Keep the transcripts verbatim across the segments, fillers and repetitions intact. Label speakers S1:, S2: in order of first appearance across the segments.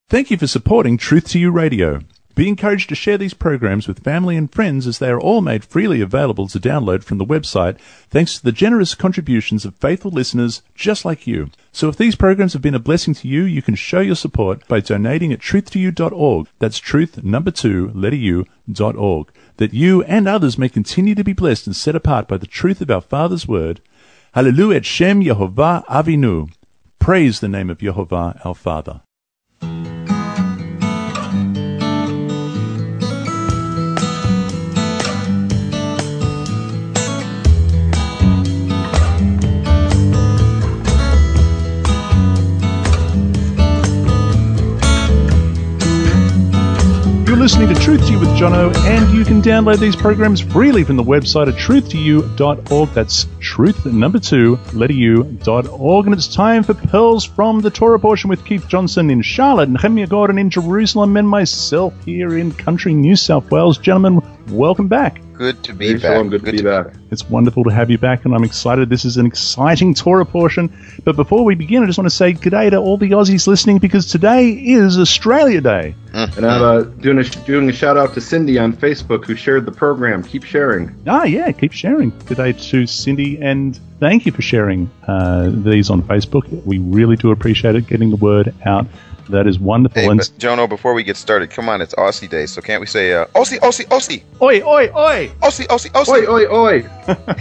S1: Thank you for supporting Truth to You Radio. Be encouraged to share these programs with family and friends as they are all made freely available to download from the website thanks to the generous contributions of faithful listeners just like you. So if these programs have been a blessing to you, you can show your support by donating at truth to you dot org. That's truth, number two, letter U, dot org. That you and others may continue to be blessed and set apart by the truth of our Father's Word. Hallelujah et Shem Yehovah Avinu. Praise the name of Yehovah our Father. You're listening to Truth to You with Jono, and you can download these programs freely from the website at truth to you dot org. That's truth, number two, letter U, dot org. And it's time for Pearls from the Torah portion with Keith Johnson in Charlotte, Nehemiah Gordon in Jerusalem, and myself here in country New South Wales. Gentlemen, welcome back.
S2: Good to be
S3: hey,
S2: back.
S3: Shalom, good, good to be back.
S1: It's wonderful to have you back, and I'm excited. This is an exciting Torah portion. But before we begin, I just want to say good day to all the Aussies listening, because today is Australia Day.
S3: Mm-hmm. And I'm uh, doing, a, doing a shout-out to Cindy on Facebook, who shared the program. Keep sharing.
S1: Ah, yeah, keep sharing. Good day to Cindy, and thank you for sharing uh, these on Facebook. We really do appreciate it, getting the word out. That is wonderful.
S2: Hey,
S1: and
S2: but Jono, before we get started, come on, it's Aussie Day, so can't we say, uh, Aussie, Aussie, Aussie?
S1: Oi, oi, oi!
S2: Aussie, Aussie, Aussie!
S3: Oi, oi, oi!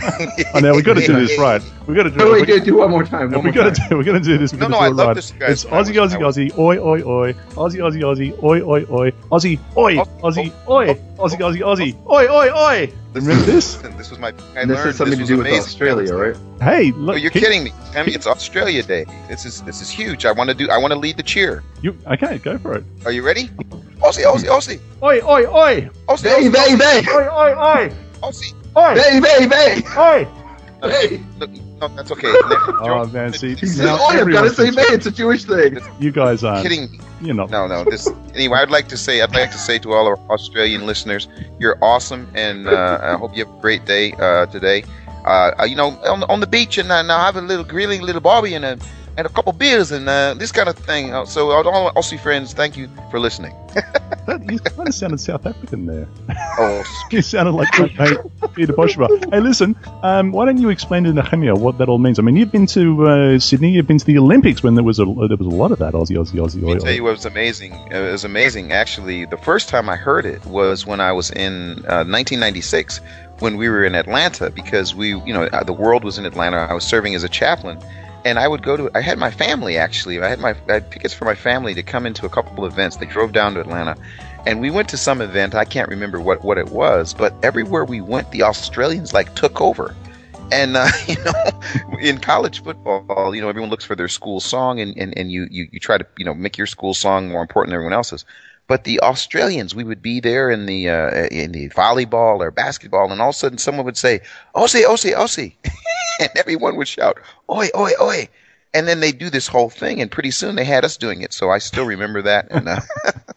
S1: Oh, now, we've got to do this right. We've got to do
S3: no,
S1: it.
S3: Wait, do, do one more time. One
S1: we
S3: more
S1: got
S3: time.
S1: to do, we're going to do this.
S2: No, no, I love right. this, guys.
S1: It's Aussie, Aussie, Aussie, oi, oi, oi. Aussie, Aussie, Aussie, oi, oi, oi. Aussie, oi, Aussie, oi. Aussie, Aussie, Aussie, oi, oi, oi. Remember this?
S2: This was my. I
S3: and this
S2: learned
S3: has something
S2: this
S3: to do with
S2: amazing.
S3: Australia, right?
S1: Hey, look.
S2: Oh, you're
S1: keep,
S2: kidding me. I mean, it's Australia Day. This is this is huge. I want to do. I want to lead the cheer.
S1: You okay? Go for it.
S2: Are you ready? Aussie, Aussie, Aussie.
S1: Oi, oi, oi.
S2: Aussie,
S3: Bay,
S2: Aussie,
S3: bay, bay.
S1: Oi, oi, oi.
S2: Aussie.
S1: Oi.
S3: Bay, bay, bay.
S1: Oi.
S3: Hey.
S2: Look, no, that's okay.
S1: Oh man, see,
S3: He says,
S1: now
S3: "Oh, I've got to say,
S1: everyone's-
S3: bay. It's a Jewish thing."
S1: You guys aren't.
S2: Kidding me.
S1: You're not.
S2: No, no. This anyway. I'd like to say. I'd like to say to all our Australian listeners, you're awesome, and uh, I hope you have a great day uh, today. Uh, you know, on, on the beach, and uh, now have a little grilling, little barbie, and a and a couple beers, and uh, this kind of thing. Uh, so, all our Aussie friends, thank you for listening.
S1: That, you kind of sounded South African there.
S2: Oh,
S1: You sounded like hey, Peter Boschba. Hey, listen, um, why don't you explain to Nehemiah what that all means? I mean, you've been to uh, Sydney, you've been to the Olympics when there was a there was a lot of that Aussie, Aussie, Aussie.
S2: Let me tell you what was amazing. It was amazing, actually. The first time I heard it was when I was in uh, nineteen ninety-six, when we were in Atlanta, because we, you know, the world was in Atlanta. I was serving as a chaplain, and I would go to. I had my family actually. I had my I had tickets for my family to come into a couple of events. They drove down to Atlanta, and we went to some event. I can't remember what what it was, but everywhere we went, the Australians like took over. And, uh, you know, in college football, you know, everyone looks for their school song, and, and, and you, you, you try to, you know, make your school song more important than everyone else's. But the Australians, we would be there in the uh, in the volleyball or basketball, and all of a sudden someone would say, Aussie, Aussie, Aussie. And everyone would shout, oi, oi, oi. And then they do this whole thing, and pretty soon they had us doing it. So I still remember that. And uh,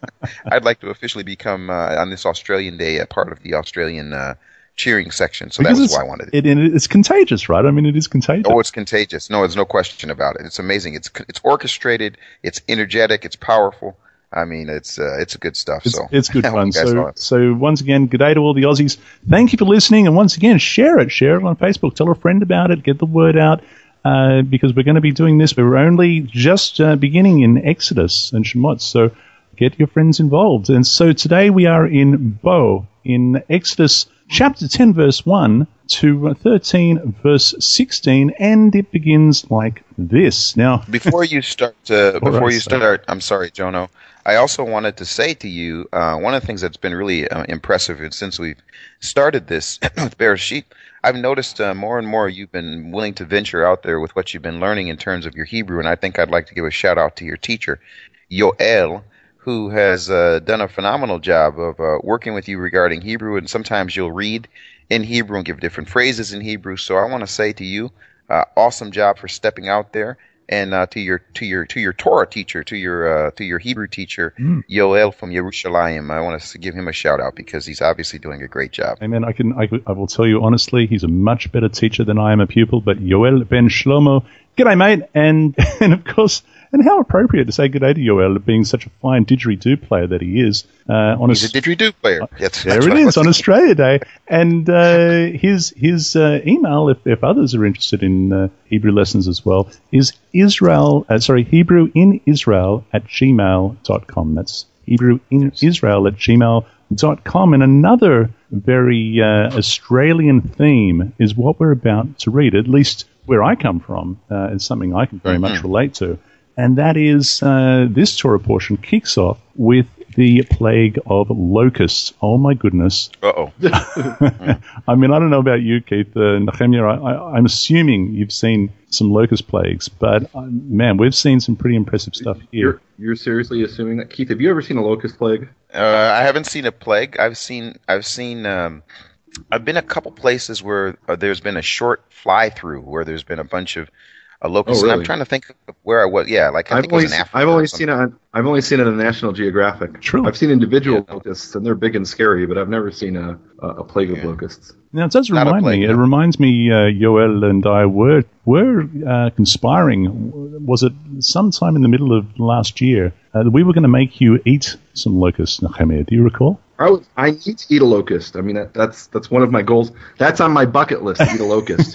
S2: I'd like to officially become, uh, on this Australian Day, a part of the Australian uh cheering section, so
S1: Because
S2: that was
S1: it's-
S2: why I wanted it.
S1: It, it. It's contagious, right? I mean, it is contagious.
S2: Oh, it's contagious. No, there's no question about it. It's amazing. It's it's orchestrated. It's energetic. It's powerful. I mean, it's uh, it's good stuff.
S1: It's,
S2: so
S1: it's good
S2: I hope
S1: fun.
S2: you guys
S1: So,
S2: saw it.
S1: so once again, good day to all the Aussies. Thank you for listening, and once again, share it. Share it on Facebook. Tell a friend about it. Get the word out, uh, because we're going to be doing this. We're only just uh, beginning in Exodus and Shemot, so get your friends involved. And so today we are in Bo, in Exodus chapter ten, verse one to thirteen, verse sixteen, and it begins like this. Now,
S2: Before you start, uh, before
S1: right,
S2: you
S1: so-
S2: start, I'm sorry, Jono. I also wanted to say to you, uh, one of the things that's been really uh, impressive since we've started this with Bereshit, I've noticed uh, more and more you've been willing to venture out there with what you've been learning in terms of your Hebrew, and I think I'd like to give a shout out to your teacher, Yoel, who has uh, done a phenomenal job of uh, working with you regarding Hebrew, and sometimes you'll read in Hebrew and give different phrases in Hebrew. So I want to say to you, uh, awesome job for stepping out there. And uh, to your to your to your Torah teacher, to your uh, to your Hebrew teacher,
S1: Mm.
S2: Yoel from Yerushalayim, I want to give him a shout out because he's obviously doing a great job.
S1: Amen. I can. I, I will tell you honestly, he's a much better teacher than I am a pupil. But Yoel ben Shlomo, g'day, mate, and and of course And how appropriate to say good day to Yoel, being such a fine didgeridoo player that he is. Uh, on
S2: He's
S1: a,
S2: a didgeridoo player. Yes,
S1: there it is, on Australia Day. And uh, his his uh, email, if, if others are interested in uh, Hebrew lessons as well, is Israel, uh, sorry, Hebrew in Israel at gmail dot com. That's Hebrew in Israel at gmail dot com. And another very uh, Australian theme is what we're about to read, at least where I come from. Uh, it's something I can very mm-hmm. much relate to. And that is, uh, this Torah portion kicks off with the plague of locusts. Oh, my goodness.
S2: Uh-oh.
S1: I mean, I don't know about you, Keith. Uh, Nehemiah, I, I, I'm assuming you've seen some locust plagues, but, uh, man, we've seen some pretty impressive stuff here.
S3: You're, you're seriously assuming that? Keith, have you ever seen a locust plague?
S2: Uh, I haven't seen a plague. I've seen, I've seen, um, I've been a couple places where uh, there's been a short fly-through where there's been a bunch of uh, locusts.
S3: Oh, really?
S2: And I'm trying to think of where I was. Yeah, like I
S3: I've
S2: think
S3: only,
S2: it was in Africa.
S3: I've only seen it on, I've only seen it on National Geographic.
S1: True.
S3: I've seen individual
S2: Yeah.
S3: locusts, and they're big and scary, but I've never seen a, a, a plague of
S2: Yeah.
S3: locusts.
S1: Now, it does
S2: Not a
S1: remind
S2: plague,
S1: me,
S2: no.
S1: it reminds me, uh, Yoel and I were, were uh, conspiring, was it sometime in the middle of last year, uh, that we were going to make you eat some locusts, Nehemiah. Do you recall?
S3: I, was, I need to eat a locust. I mean, that, that's that's one of my goals. That's on my bucket list, to eat a locust.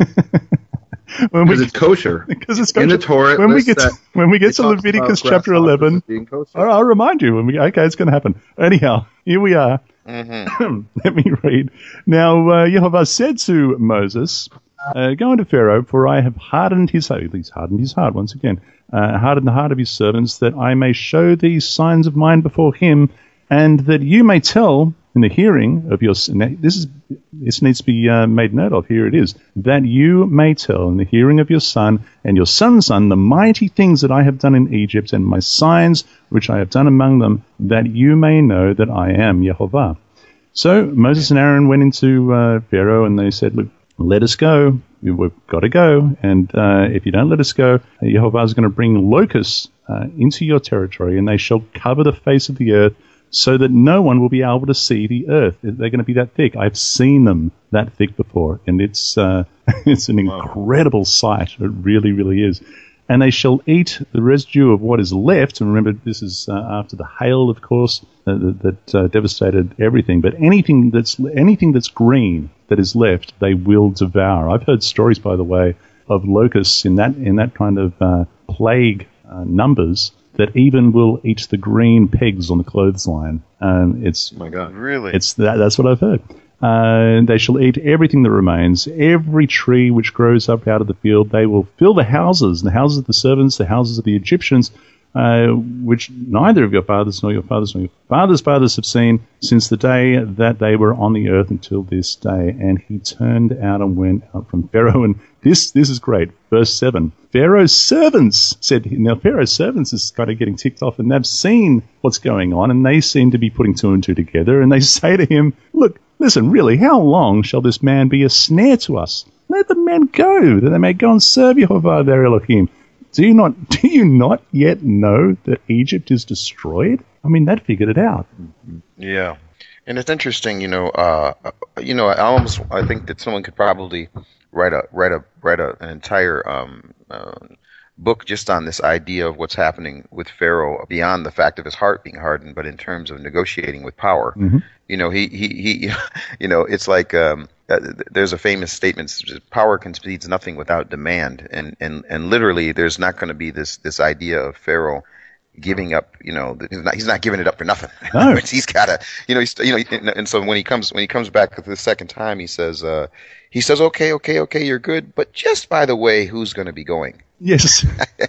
S1: When
S3: Because it's kosher.
S1: Because it's
S3: In
S1: kosher.
S3: the Torah, it
S2: uh,
S1: when we
S3: lists
S1: get to,
S3: that
S1: when we get
S3: it
S1: to
S3: talks
S1: Leviticus
S3: about
S1: chapter
S3: grasshoppers
S1: eleven,
S3: being kosher.
S1: I'll, I'll remind you. When we, okay, it's going to happen. Anyhow, here we are.
S2: Mm-hmm.
S1: Let me read. Now, uh, Yehovah said to Moses, uh, "Go unto Pharaoh, for I have hardened his heart." He's hardened his heart once again. Uh, hardened the heart of his servants, that I may show these signs of mine before him, and that you may tell in the hearing of your. Now, this is this needs to be uh, made note of. Here it is, that you may tell in the hearing of your son and your son's son the mighty things that I have done in Egypt, and my signs which I have done among them, that you may know that I am Yehovah. So Moses and Aaron went into uh, Pharaoh, and they said, "Look, let us go. We've got to go. And uh, if you don't let us go, Yehovah is going to bring locusts uh, into your territory, and they shall cover the face of the earth, so that no one will be able to see the earth." They're going to be that thick. I've seen them that thick before, and it's uh, it's an incredible sight. It really, really is. "And they shall eat the residue of what is left." And remember, this is uh, after the hail, of course, uh, that, that uh, devastated everything. But anything that's anything that's green that is left, they will devour. I've heard stories, by the way, of locusts in that in that kind of uh, plague uh, numbers that even will eat the green pegs on the clothesline. Um, it's
S3: Oh my God.
S2: Really?
S1: it's that, that's what I've heard. Uh, they shall eat everything that remains, every tree which grows up out of the field. They will fill the houses, the houses of the servants, the houses of the Egyptians, uh, which neither of your fathers nor your fathers nor your fathers' fathers have seen since the day that they were on the earth until this day. And he turned out and went out from Pharaoh. And this this is great. Verse seven. Pharaoh's servants said, now Pharaoh's servants is kind of getting ticked off, and they've seen what's going on, and they seem to be putting two and two together, and they say to him, "Look, listen, really, how long shall this man be a snare to us? Let the men go, that they may go and serve Yehovah their Elohim. Do you not, do you not yet know that Egypt is destroyed?" I mean, that figured it out.
S2: Yeah, and it's interesting, you know. Uh, you know, I almost I think that someone could probably write a write a write a, an entire um, uh, book just on this idea of what's happening with Pharaoh beyond the fact of his heart being hardened, but in terms of negotiating with power.
S1: Mm-hmm.
S2: You know, he he he. You know, it's like um, uh, there's a famous statement: "Power concedes nothing without demand," and and and literally, there's not going to be this this idea of Pharaoh giving up, you know, he's not, he's not giving it up for nothing.
S1: No.
S2: He's got to, you know, he's, you know, and, and so when he comes, when he comes back the second time, he says, uh, he says, okay, okay, okay, you're good, but just by the way, who's going to be going?
S1: Yes.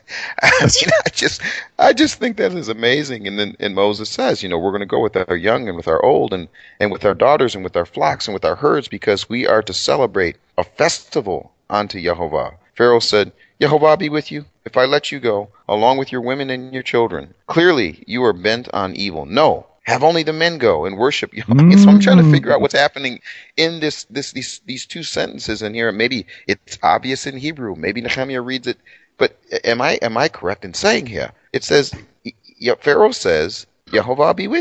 S2: I mean, I just, I just think that is amazing. And then, and Moses says, you know, we're going to go with our young and with our old and, and with our daughters and with our flocks and with our herds, because we are to celebrate a festival unto Yehovah. Pharaoh said, "Yehovah be with you if I let you go, along with your women and your children. Clearly, you are bent on evil. No, have only the men go and worship you." Mm. So I'm trying to figure out what's happening in this, this, these, these two sentences in here. Maybe it's obvious in Hebrew. Maybe Nehemiah reads it. But am I, am I correct in saying here? It says, Pharaoh says, "Yehovah be with you."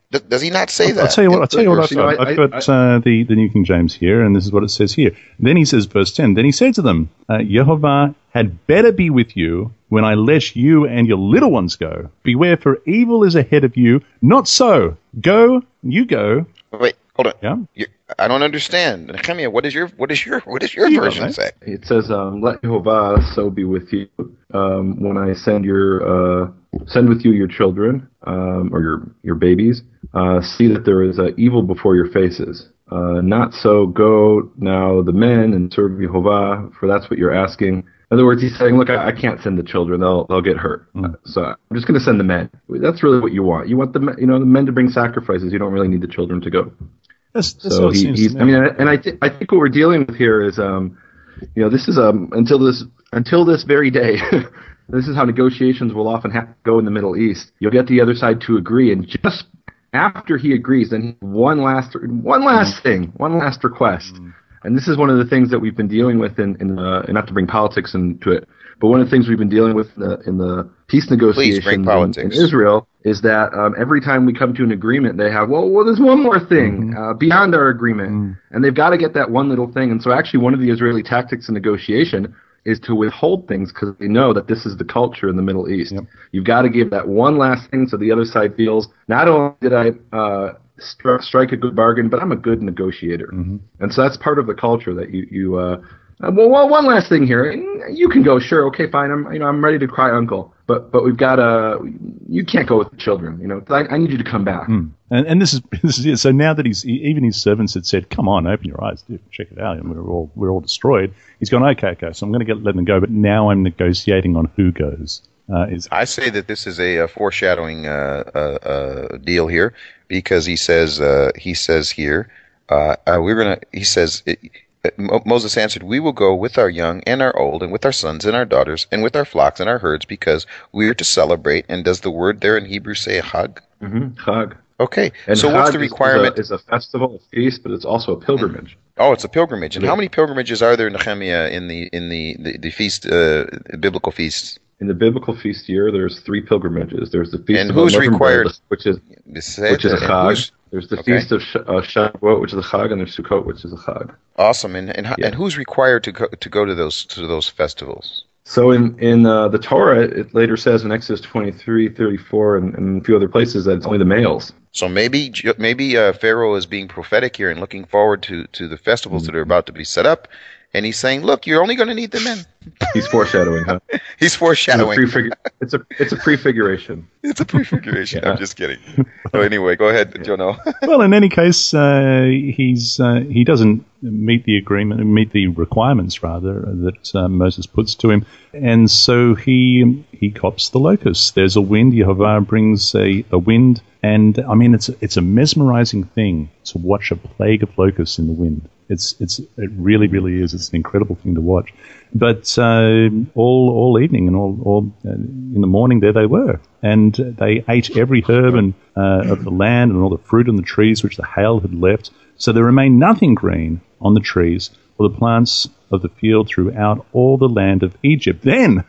S2: D- does he not say
S1: I'll,
S2: that?
S1: I'll tell you what. I'll tell you what I've
S3: You know,
S1: got.
S3: I-
S1: I've got
S3: I-
S1: uh, the the New King James here, and this is what it says here. Then he says, verse ten. Then he said to them, uh, Yehovah had better be with you when I let you and your little ones go. Beware, for evil is ahead of you. Not so. Go, you go.
S2: Wait, hold on.
S1: Yeah.
S2: You, I don't understand. Nehemiah, what is your what is your what is your
S1: You go,
S2: version
S1: mate.
S2: say?
S3: It says, um, "Let Jehovah so be with you um, when I send your uh, send with you your children um, or your your babies. Uh, see that there is uh, evil before your faces. Uh, not so. Go now, the men, and serve Jehovah, for that's what you're asking." In other words, he's saying, "Look, I, I can't send the children; they'll they'll get hurt.
S1: Mm.
S3: Uh, so I'm just going to send the men. That's really what you want. You want the men, you know the men to bring sacrifices. You don't really need the children to go."
S1: That's, that's
S3: So
S1: how it
S3: he,
S1: seems
S3: he's.
S1: to
S3: I
S1: me.
S3: mean, and I, th- I think what we're dealing with here is, um, you know, this is um until this until this very day. This is how negotiations will often have to go in the Middle East. You'll get the other side to agree, and just after he agrees, then he, one last one last thing, one last request. Mm. And this is one of the things that we've been dealing with in, in uh, and not to bring politics into it, but one of the things we've been dealing with in the, in the peace negotiations in, in Israel is that um, every time we come to an agreement, they have, well, well, there's one more thing mm-hmm. uh, beyond our agreement, mm. and they've got to get that one little thing. And so actually one of the Israeli tactics in negotiation is to withhold things because they know that this is the culture in the Middle East. Yep. You've got to give that one last thing so the other side feels, not only did I uh, stri- strike a good bargain, but I'm a good negotiator. Mm-hmm. And so that's part of the culture that you, you uh, Uh, well, well, one last thing here. You can go, sure, okay, fine. I'm, you know, I'm ready to cry uncle, but but we've got to. You can't go with the children. You know, I, I need you to come back.
S1: Mm. And and this is this is it. So now that he's even his servants had said, "Come on, open your eyes, dude, check it out," and we're all we're all destroyed. He's gone, okay, okay. So I'm going to get let them go, but now I'm negotiating on who goes. Uh, is
S2: I say that this is a, a foreshadowing uh, uh, uh, deal here because he says uh, he says here uh, uh, we're gonna. He says. It, Moses answered, "We will go with our young and our old, and with our sons and our daughters, and with our flocks and our herds, because we are to celebrate." And does the word there in Hebrew say Chag?
S3: Mm-hmm. Chag.
S2: Okay.
S3: And
S2: so
S3: Chag
S2: what's the requirement?
S3: Is a, is a festival, a feast, but it's also a pilgrimage.
S2: Oh, it's a pilgrimage. And how many pilgrimages are there in Nehemiah in the in the the, the feast, uh, biblical feasts?
S3: In the biblical feast year, there's three pilgrimages. There's the feast
S2: and
S3: of
S2: who's
S3: Unleavened
S2: required,
S3: Bread, which is which is a Chag. There's the okay. feast of Sh- uh, Shavuot, which is a Chag, and there's Sukkot, which is a Chag.
S2: Awesome. And and, yeah. and who's required to go to go to those to those festivals?
S3: So in in uh, the Torah, it later says in Exodus twenty-three, thirty-four, and, and a few other places that it's only the males.
S2: So maybe maybe uh, Pharaoh is being prophetic here and looking forward to, to the festivals mm-hmm. that are about to be set up, and he's saying, "Look, you're only going to need the men."
S3: He's foreshadowing, huh?
S2: He's foreshadowing.
S3: It's a, prefig- it's a it's a prefiguration.
S2: It's a prefiguration. yeah. I'm just kidding. So anyway, go ahead, yeah. Jono.
S1: Well, in any case, uh, he's uh, he doesn't meet the agreement, meet the requirements rather that uh, Moses puts to him, and so he he cops the locusts. There's a wind. Yehovah brings a, a wind, and I mean it's it's a mesmerizing thing to watch a plague of locusts in the wind. It's it's it really really is. It's an incredible thing to watch. But uh, all all evening and all all uh, in the morning there they were, and they ate every herb and uh, of the land and all the fruit on the trees which the hail had left. So there remained nothing green on the trees or the plants of the field throughout all the land of Egypt. Then,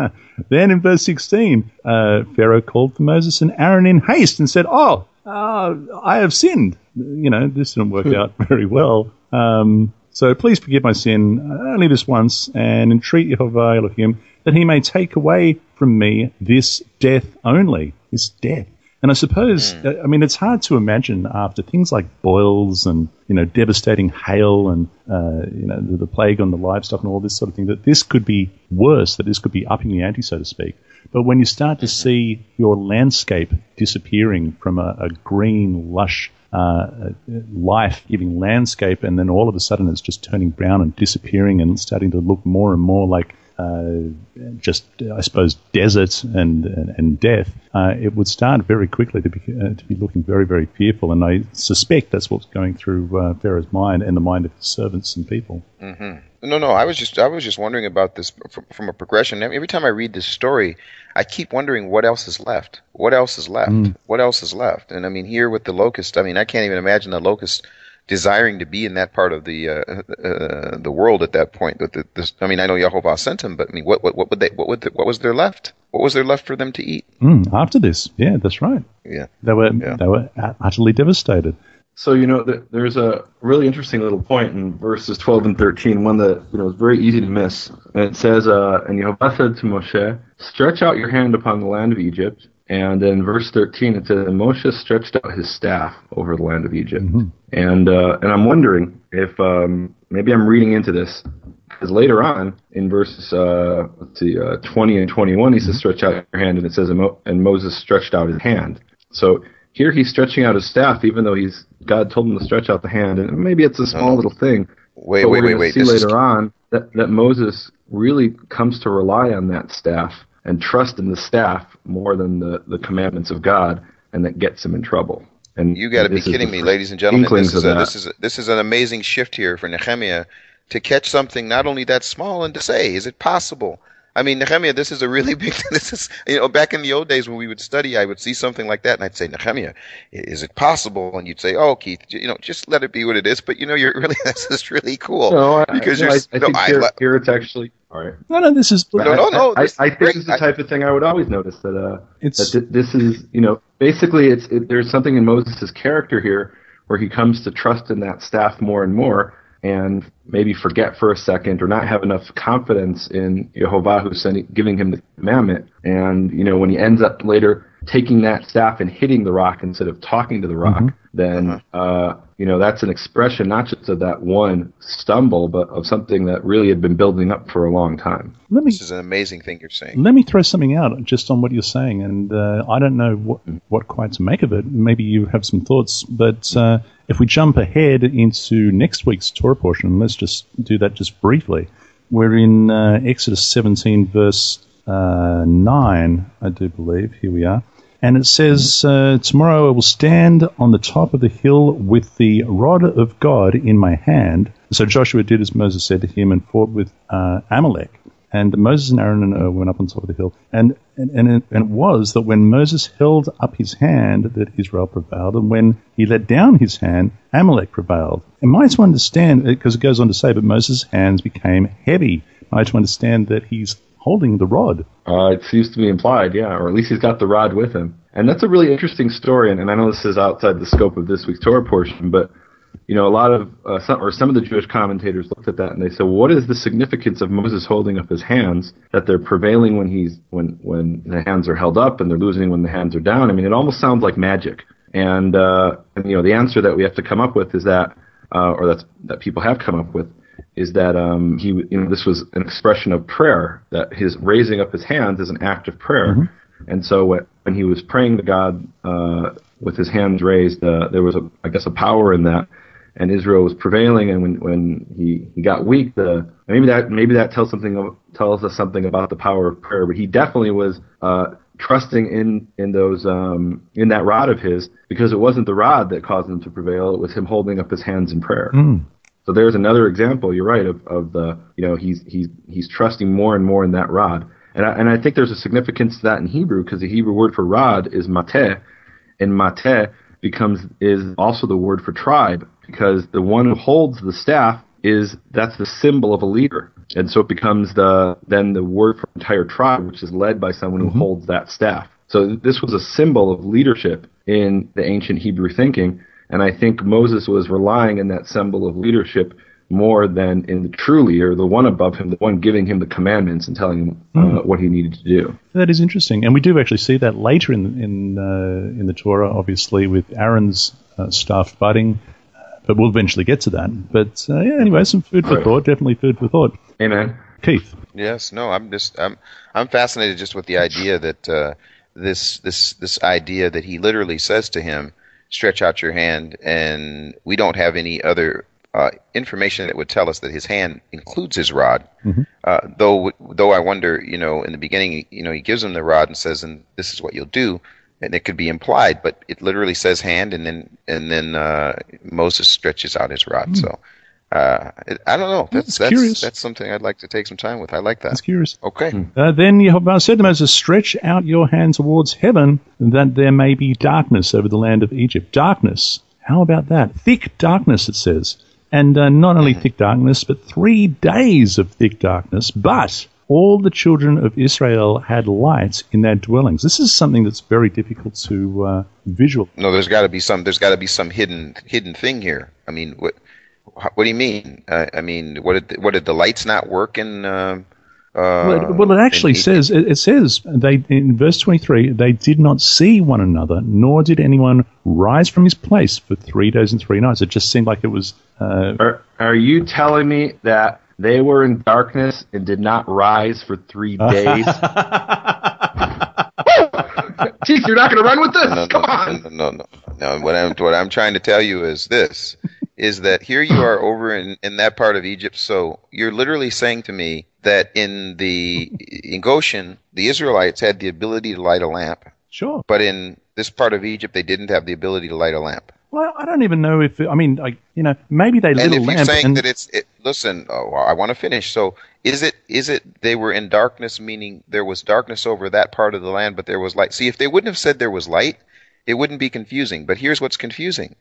S1: then in verse sixteen, uh, Pharaoh called for Moses and Aaron in haste and said, "Oh, uh, I have sinned. You know, this didn't work out very well. Um, so please forgive my sin only this once, and entreat Yehovah Elohim that he may take away from me this death only, this death." And I suppose, mm. I mean, it's hard to imagine after things like boils and, you know, devastating hail and, uh, you know, the, the plague on the livestock and all this sort of thing, that this could be worse, that this could be upping the ante, so to speak. But when you start to see your landscape disappearing from a, a green, lush, uh, life-giving landscape, and then all of a sudden it's just turning brown and disappearing and starting to look more and more like Uh, just, I suppose, desert and and, and death, uh, it would start very quickly to be uh, to be looking very, very fearful. And I suspect that's what's going through uh, Pharaoh's mind and the mind of his servants and people.
S2: Mm-hmm. No, no, I was just I was just wondering about this from, from a progression. Every time I read this story, I keep wondering what else is left. What else is left? Mm. What else is left? And I mean, here with the locust, I mean, I can't even imagine the locust desiring to be in that part of the uh, uh, the world at that point. That the, this, I mean, I know Yehovah sent him, but I mean, what what what would they? What would the, what was there left? What was there left for them to eat?
S1: Mm, after this, yeah, that's right.
S2: Yeah,
S1: they were
S2: yeah.
S1: they were utterly devastated.
S3: So, you know, there's a really interesting little point in verses twelve and thirteen, one that, you know, is very easy to miss. And it says, uh, and Yehovah said to Moshe, stretch out your hand upon the land of Egypt. And in verse thirteen, it says, and Moshe stretched out his staff over the land of Egypt. Mm-hmm. And uh, and I'm wondering if um, maybe I'm reading into this, because later on in verses uh, let's see, uh, twenty and twenty-one, he says, stretch out your hand, and it says, and, Mo- and Moses stretched out his hand. So here he's stretching out his staff, even though he's God told him to stretch out the hand, and maybe it's a small little thing.
S2: Wait,
S3: but
S2: wait,
S3: we're
S2: wait, wait.
S3: See
S2: this
S3: later
S2: is...
S3: on that, that Moses really comes to rely on that staff and trust in the staff more than the, the commandments of God, and that gets him in trouble. And
S2: you got to be kidding me, ladies and gentlemen. This is, a, this is a, this is an amazing shift here for Nehemiah to catch something not only that small and to say, is it possible? I mean, Nehemiah, this is a really big, this is, you know, back in the old days when we would study, I would see something like that and I'd say, Nehemiah, is it possible? And you'd say, oh, Keith, you know, just let it be what it is. But, you know, you're really, this is really cool.
S3: No, I,
S2: because
S3: no,
S2: you're,
S3: I, I
S2: no,
S3: think
S2: I,
S3: here,
S2: I,
S3: here it's actually, all right.
S1: No, no, this is,
S2: no, no, no.
S3: I,
S2: This
S3: I, I think
S2: great.
S3: this is the type of thing I would always notice that, uh,
S1: it's,
S3: that this is, you know, basically it's, it, there's something in Moses' character here where he comes to trust in that staff more and more, and maybe forget for a second or not have enough confidence in Yehovah who's sending, giving him the commandment. And, you know, when he ends up later taking that staff and hitting the rock instead of talking to the rock, mm-hmm. then, uh, you know, that's an expression not just of that one stumble, but of something that really had been building up for a long time.
S1: Let me,
S2: this is an amazing thing you're saying.
S1: Let me throw something out just on what you're saying, and uh, I don't know what, what quite to make of it. Maybe you have some thoughts, but uh, if we jump ahead into next week's Torah portion, let's just do that just briefly. We're in uh, Exodus seventeen, verse uh, nine, I do believe. Here we are. And it says, uh, tomorrow I will stand on the top of the hill with the rod of God in my hand. So Joshua did as Moses said to him and fought with uh, Amalek. And Moses and Aaron and Ur went up on top of the hill. And, and, and, it, and it was that when Moses held up his hand that Israel prevailed, and when he let down his hand, Amalek prevailed. Am I to understand, because it goes on to say, but Moses' hands became heavy. Am I to understand that he's holding the rod?
S3: Uh, it seems to be implied, yeah, or at least he's got the rod with him. And that's a really interesting story, and, and I know this is outside the scope of this week's Torah portion, but, you know, a lot of, uh, some, or some of the Jewish commentators looked at that and they said, well, what is the significance of Moses holding up his hands, that they're prevailing when he's, when, when the hands are held up and they're losing when the hands are down? I mean, it almost sounds like magic. And, uh, and you know, the answer that we have to come up with is that, uh, or that's, that people have come up with, is that um, he, you know, this was an expression of prayer, that his raising up his hands is an act of prayer. Mm-hmm. And so when, when he was praying to God uh, with his hands raised, uh, there was, a, I guess, a power in that, and Israel was prevailing. And when, when he, he got weak, the maybe that maybe that tells something of, tells us something about the power of prayer. But he definitely was uh, trusting in in those um, in that rod of his, because it wasn't the rod that caused him to prevail; it was him holding up his hands in prayer. Mm. So there's another example. You're right of, of the, you know, he's he's he's trusting more and more in that rod, and I, and I think there's a significance to that in Hebrew, because the Hebrew word for rod is mateh, and mateh becomes is also the word for tribe, because the one who holds the staff is that's the symbol of a leader, and so it becomes the then the word for entire tribe, which is led by someone who mm-hmm. holds that staff. So this was a symbol of leadership in the ancient Hebrew thinking. And I think Moses was relying on that symbol of leadership more than in the true leader, the one above him, the one giving him the commandments and telling him uh, mm. what he needed to do.
S1: That is interesting, and we do actually see that later in in uh, in the Torah, obviously with Aaron's uh, staff budding. But we'll eventually get to that. But uh, yeah, anyway, some food for right. thought. Definitely food for thought.
S3: Amen.
S1: Keith.
S2: Yes. No. I'm just. I'm. I'm fascinated just with the idea that uh, this this this idea that he literally says to him, stretch out your hand, and we don't have any other uh, information that would tell us that his hand includes his rod. Mm-hmm. Uh, though, though I wonder, you know, in the beginning, you know, he gives him the rod and says, "And this is what you'll do," and it could be implied, but it literally says hand, and then and then uh, Moses stretches out his rod. Mm. So. Uh, it, I don't know. That's that's,
S1: curious.
S2: That's something I'd like to take some time with. I like that.
S1: That's curious.
S2: Okay.
S1: Uh, then Yehovah said to Moses, stretch out your hand towards heaven, that there may be darkness over the land of Egypt. Darkness. How about that? Thick darkness, it says. And uh, not only thick darkness, but three days of thick darkness. But all the children of Israel had light in their dwellings. This is something that's very difficult to uh, visualize.
S2: No, there's got to be some. There's got to be some hidden hidden thing here. I mean, what what do you mean? Uh, I mean, what did the, what did the lights not work in? Uh, uh,
S1: well, it, well, it actually in, says it, it says they in verse twenty-three they did not see one another, nor did anyone rise from his place for three days and three nights. It just seemed like it was. Uh,
S3: are, are you telling me that they were in darkness and did not rise for three days? Jeez, you're not going to run with this?
S2: No, no,
S3: Come
S2: no,
S3: on.
S2: No, no, no, no. What I'm what I'm trying to tell you is this: is that here you are over in, in that part of Egypt. So you're literally saying to me that in the in Goshen, the Israelites had the ability to light a lamp.
S1: Sure.
S2: But in this part of Egypt, they didn't have the ability to light a lamp.
S1: Well, I don't even know if, I mean, like, you know, maybe they lit
S2: and
S1: a
S2: if
S1: lamp.
S2: you're saying
S1: and
S2: that it's, it, listen, oh, I want to finish. So is it, is it they were in darkness, meaning there was darkness over that part of the land, but there was light? See, if they wouldn't have said there was light, it wouldn't be confusing. But here's what's confusing.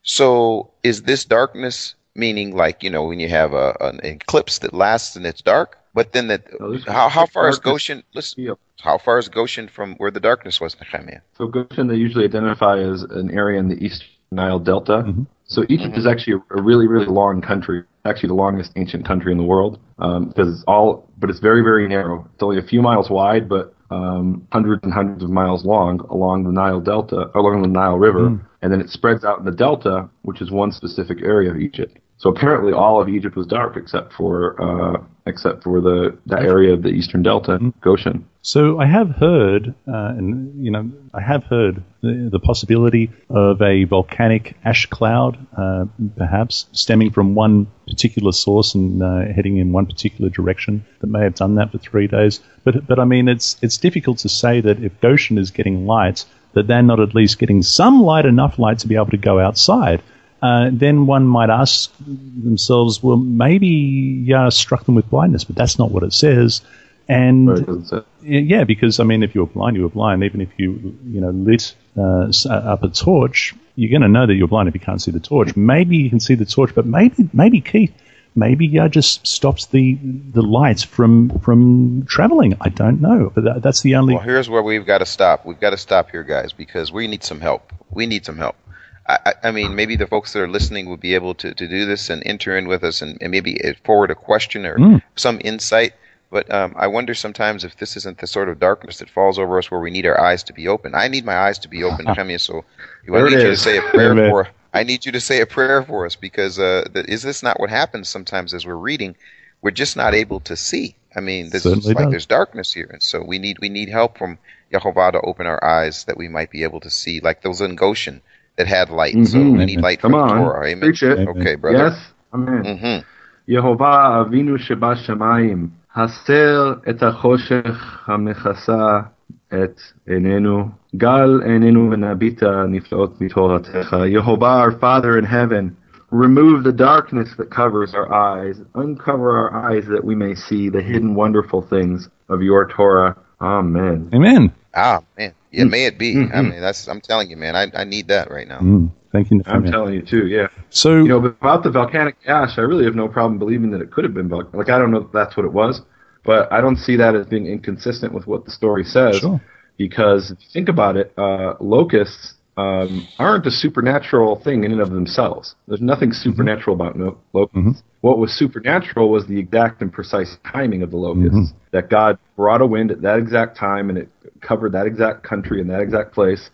S2: So is this darkness meaning like, you know, when you have a, an eclipse that lasts and it's dark, but then that,
S3: no,
S2: how, how far is
S3: darkness.
S2: Goshen, listen, how far is Goshen from where the darkness was, Nehemiah?
S3: So Goshen they usually identify as an area in the eastern Nile Delta. Mm-hmm. So Egypt mm-hmm. is actually a, a really, really long country, actually the longest ancient country in the world, um, because it's all, but it's very, very narrow. It's only a few miles wide, but um, hundreds and hundreds of miles long along the Nile Delta, along the Nile River, mm. and then it spreads out in the Delta, which is one specific area of Egypt. So apparently all of Egypt was dark except for uh, except for the that area of the eastern Delta, mm. Goshen.
S1: So I have heard, uh, and you know, I have heard the, the possibility of a volcanic ash cloud, uh, perhaps stemming from one particular source and uh, heading in one particular direction that may have done that for three days. But but I mean, it's it's difficult to say that if Goshen is getting light, that they're not at least getting some light, enough light to be able to go outside. Uh, then one might ask themselves, well, maybe Yah struck them with blindness, but that's not what it says. And
S3: right,
S1: yeah, because I mean, if you were blind, you were blind. Even if you, you know, lit uh, up a torch, you're going to know that you're blind if you can't see the torch. Maybe you can see the torch, but maybe, maybe Keith, maybe Yah just stops the the lights from from traveling. I don't know, but that, that's the only.
S2: Well, here's where we've got to stop. We've got to stop here, guys, because we need some help. We need some help. I, I mean, maybe the folks that are listening would be able to, to do this and enter in with us and, and maybe forward a question or mm. some insight. But um, I wonder sometimes if this isn't the sort of darkness that falls over us where we need our eyes to be open. I need my eyes to be open, Nehemiah, so I need you to say a prayer for I need you to say a prayer for us because uh, the, is this not what happens sometimes as we're reading? We're just not able to see. I mean, this is like does. There's darkness here, and so we need we need help from Yehovah to open our eyes that we might be able to see, like those in Goshen that had light.
S3: Mm-hmm.
S2: So we need light
S3: Come
S2: from
S3: on.
S2: Torah. Amen.
S3: Preach it.
S2: Okay, brother.
S3: Yes. Amen.
S2: Mm-hmm.
S3: Yehovah Avinu Sheba Shamayim, Haser et hachoshech hamechasa et enenu, gal enenu venabita niflot mitoratecha. Yehovah, our Father in heaven, remove the darkness that covers our eyes, uncover our eyes that we may see the hidden wonderful things of your Torah. Amen.
S1: Amen.
S2: Ah, man. Yeah, may it be.
S3: Mm-hmm.
S2: I mean, that's. I'm telling you, man. I I need that right now.
S1: Mm, thank you.
S3: I'm telling you too. Yeah.
S1: So
S3: you know, about the volcanic ash, I really have no problem believing that it could have been volcanic. Like I don't know if that's what it was, but I don't see that as being inconsistent with what the story says.
S1: Sure.
S3: Because if you think about it, uh, locusts um, aren't a supernatural thing in and of themselves. There's nothing supernatural mm-hmm. about no- locusts. Mm-hmm. What was supernatural was the exact and precise timing of the locusts. Mm-hmm. That God brought a wind at that exact time, and it covered that exact country in that exact place.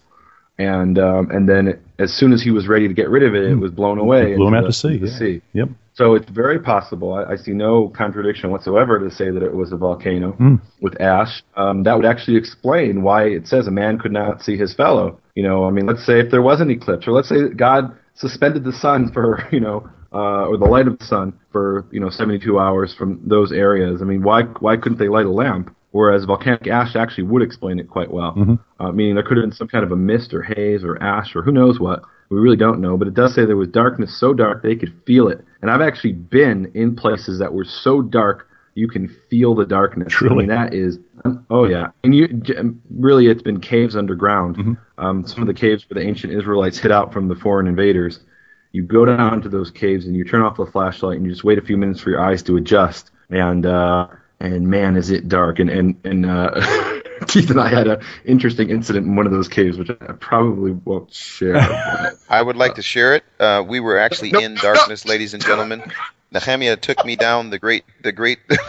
S3: And um, and then it, as soon as he was ready to get rid of it, it was blown away.
S1: It blew him out
S3: the,
S1: to sea.
S3: The
S1: Yeah.
S3: sea.
S1: Yep.
S3: So it's very possible. I, I see no contradiction whatsoever to say that it was a volcano
S1: mm.
S3: with ash. Um, that would actually explain why it says a man could not see his fellow. You know, I mean, let's say if there was an eclipse, or let's say that God suspended the sun for, you know, uh, or the light of the sun for, you know, seventy-two hours from those areas. I mean, why why couldn't they light a lamp? Whereas volcanic ash actually would explain it quite well.
S1: Mm-hmm.
S3: Uh, meaning there could have been some kind of a mist or haze or ash or who knows what. We really don't know, but it does say there was darkness so dark they could feel it. And I've actually been in places that were so dark you can feel the darkness.
S1: Truly.
S3: I mean, that is, oh yeah. And you, really, it's been caves underground. Mm-hmm. Um, some of the caves where the ancient Israelites hid out from the foreign invaders. you go down to those caves and you turn off the flashlight and you just wait a few minutes for your eyes to adjust. And uh, and man, is it dark. And and and uh, Keith and I had an interesting incident in one of those caves, which I probably won't share.
S2: I would like to share it. Uh, we were actually in darkness, ladies and gentlemen. Nehemiah took me down the great, the great,
S3: no,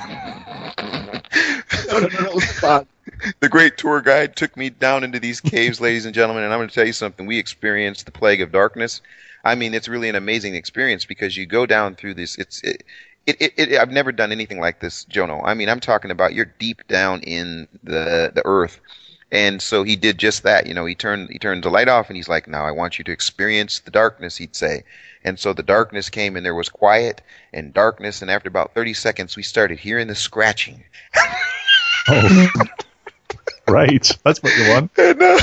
S3: no, no, no, it's fine.
S2: The great tour guide took me down into these caves, ladies and gentlemen, and I'm going to tell you something. We experienced the plague of darkness. I mean, it's really an amazing experience because you go down through this. It's it, it, it, it I've never done anything like this, Jono. I mean, I'm talking about you're deep down in the the earth, and so he did just that. You know, he turned he turned the light off, and he's like, "Now I want you to experience the darkness," he'd say. And so the darkness came, and there was quiet and darkness, and after about thirty seconds, we started hearing the scratching.
S1: Oh. Right, that's what you want.
S2: And, uh,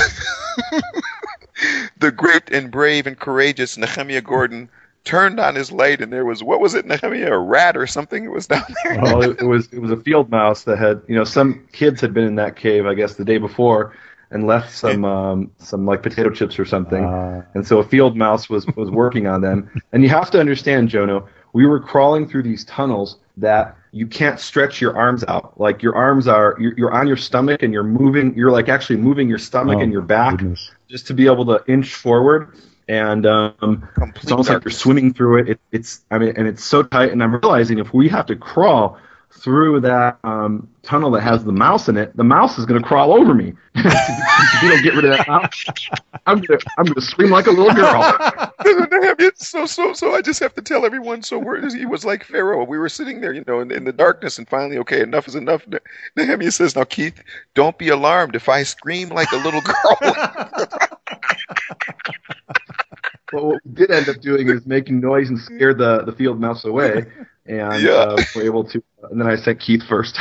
S2: the great and brave and courageous Nehemiah Gordon turned on his light, and there was, what was it, Nehemiah, a rat or something? It was down there.
S3: Well, it, it was it was a field mouse that had, you know, some kids had been in that cave, I guess, the day before, and left some um, some like potato chips or something, uh, and so a field mouse was was working on them. And you have to understand, Jono, we were crawling through these tunnels that you can't stretch your arms out. Like your arms are, you're, you're on your stomach and you're moving, you're like actually moving your stomach oh, and your back goodness. just to be able to inch forward. And um, it's almost darkness. like you're swimming through it. it. It's, I mean, and it's so tight. And I'm realizing if we have to crawl through that um, tunnel that has the mouse in it, the mouse is going to crawl over me. If you don't get rid of that mouse, I'm going to I'm going to scream like a little girl.
S2: so so so I just have to tell everyone. So we're, he was like Pharaoh. We were sitting there, you know, in, in the darkness, and finally, okay, enough is enough. Nehemiah says, "Now, Keith, don't be alarmed if I scream like a little girl."
S3: Well, what we did end up doing is making noise and scared the, the field mouse away, and yeah. uh, we're able to. Uh, and then I sent Keith first.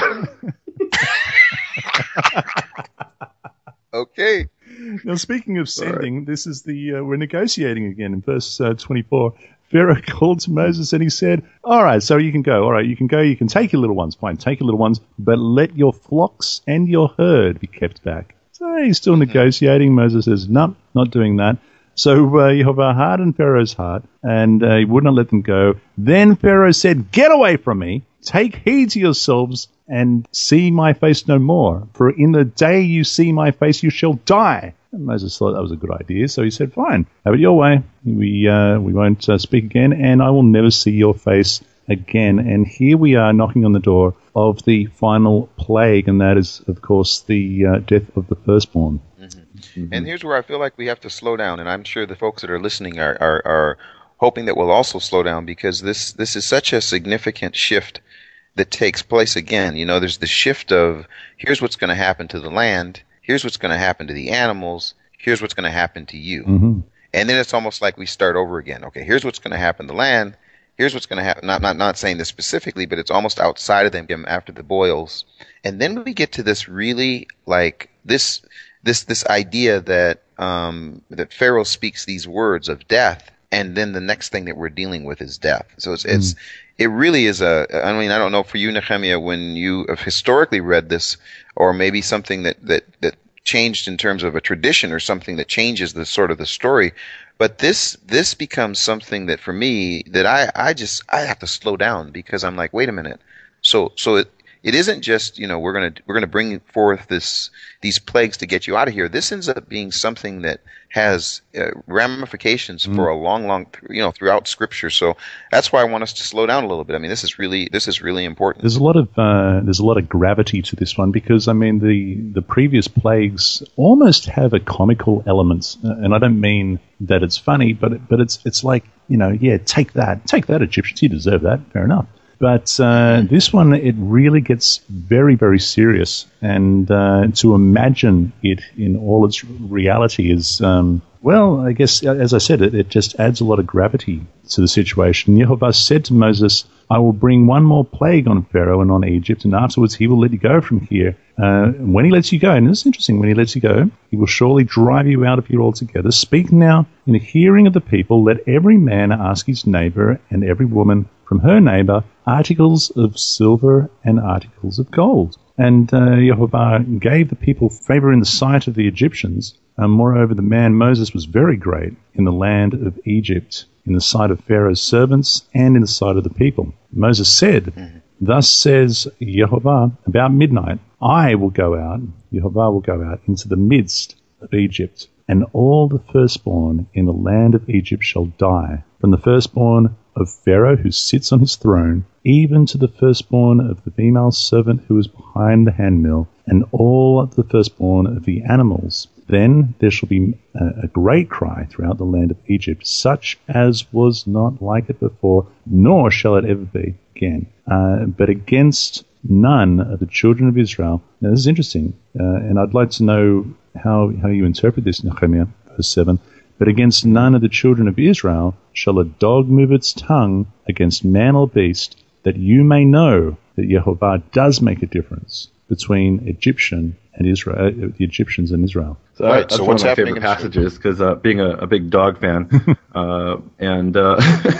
S2: Okay.
S1: Now, speaking of sending, right. this is the uh, we're negotiating again in verse uh, twenty-four. Pharaoh called to Moses and he said, "All right, so you can go. All right, you can go. You can take your little ones. Fine, take your little ones, but let your flocks and your herd be kept back." So he's still negotiating. Moses says, "No, not doing that." So uh, Yehovah hardened Pharaoh's heart, and uh, he would not let them go. Then Pharaoh said, "Get away from me. Take heed to yourselves and see my face no more. For in the day you see my face, you shall die." And Moses thought that was a good idea, so he said, "Fine, have it your way. We uh, we won't uh, speak again, and I will never see your face again." And here we are knocking on the door of the final plague, and that is, of course, the uh, death of the firstborn.
S2: Mm-hmm. Mm-hmm. And here's where I feel like we have to slow down, and I'm sure the folks that are listening are, are, are hoping that we'll also slow down, because this, this is such a significant shift that takes place again. You know, there's the shift of here's what's going to happen to the land, here's what's going to happen to the animals, here's what's going to happen to you. Mm-hmm. And then it's almost like we start over again. Okay, here's what's going to happen to the land, here's what's going to happen. Not, not, not saying this specifically, but it's almost outside of them after the boils. And then we get to this really, like, this, this, this idea that, um, that Pharaoh speaks these words of death, and then the next thing that we're dealing with is death. So it's, mm. it's, it really is a, I mean, I don't know for you, Nehemiah, when you have historically read this, or maybe something that, that, that changed in terms of a tradition or something that changes the sort of the story. But this, this becomes something that for me, that I, I just, I have to slow down, because I'm like, wait a minute. So, so it, it isn't just, you know, we're going to, we're going to bring forth this, these plagues to get you out of here. This ends up being something that has uh, ramifications mm. for a long, long, you know, throughout Scripture. So that's why I want us to slow down a little bit. I mean, this is really, this is really important.
S1: There's a lot of, uh, there's a lot of gravity to this one, because I mean, the, the previous plagues almost have a comical element, uh, and I don't mean that it's funny, but it, but it's, it's like, you know, yeah, take that, take that, Egyptians, you deserve that, fair enough. But uh, this one, it really gets very, very serious. And uh, to imagine it in all its reality is, um, well, I guess, as I said, it, it just adds a lot of gravity to the situation. Yehovah said to Moses, "I will bring one more plague on Pharaoh and on Egypt, and afterwards he will let you go from here. Uh, when he lets you go," and this is interesting, when he lets you go, "he will surely drive you out of here altogether. Speak now in the hearing of the people. Let every man ask his neighbor and every woman from her neighbor articles of silver and articles of gold." And uh, Yehovah gave the people favor in the sight of the Egyptians. And moreover, the man Moses was very great in the land of Egypt. in the sight of Pharaoh's servants and in the sight of the people. Moses said, mm-hmm. Thus says Yehovah, about midnight, I will go out, Yehovah will go out into the midst of Egypt, and all the firstborn in the land of Egypt shall die, from the firstborn of Pharaoh who sits on his throne, even to the firstborn of the female servant who is behind the handmill, and all the firstborn of the animals. Then there shall be a, a great cry throughout the land of Egypt, such as was not like it before, nor shall it ever be again. Uh, but against none of the children of Israel. Now this is interesting, uh, and I'd like to know how, how you interpret this, Nehemiah, verse seven. But against none of the children of Israel shall a dog move its tongue against man or beast, that you may know that Yehovah does make a difference between Egyptian and Israel, uh, the Egyptians and Israel.
S3: So
S2: right,
S3: that's
S2: so
S3: one
S2: what's
S3: of my
S2: happening
S3: favorite passages because uh, being a, a big dog fan, uh, and uh,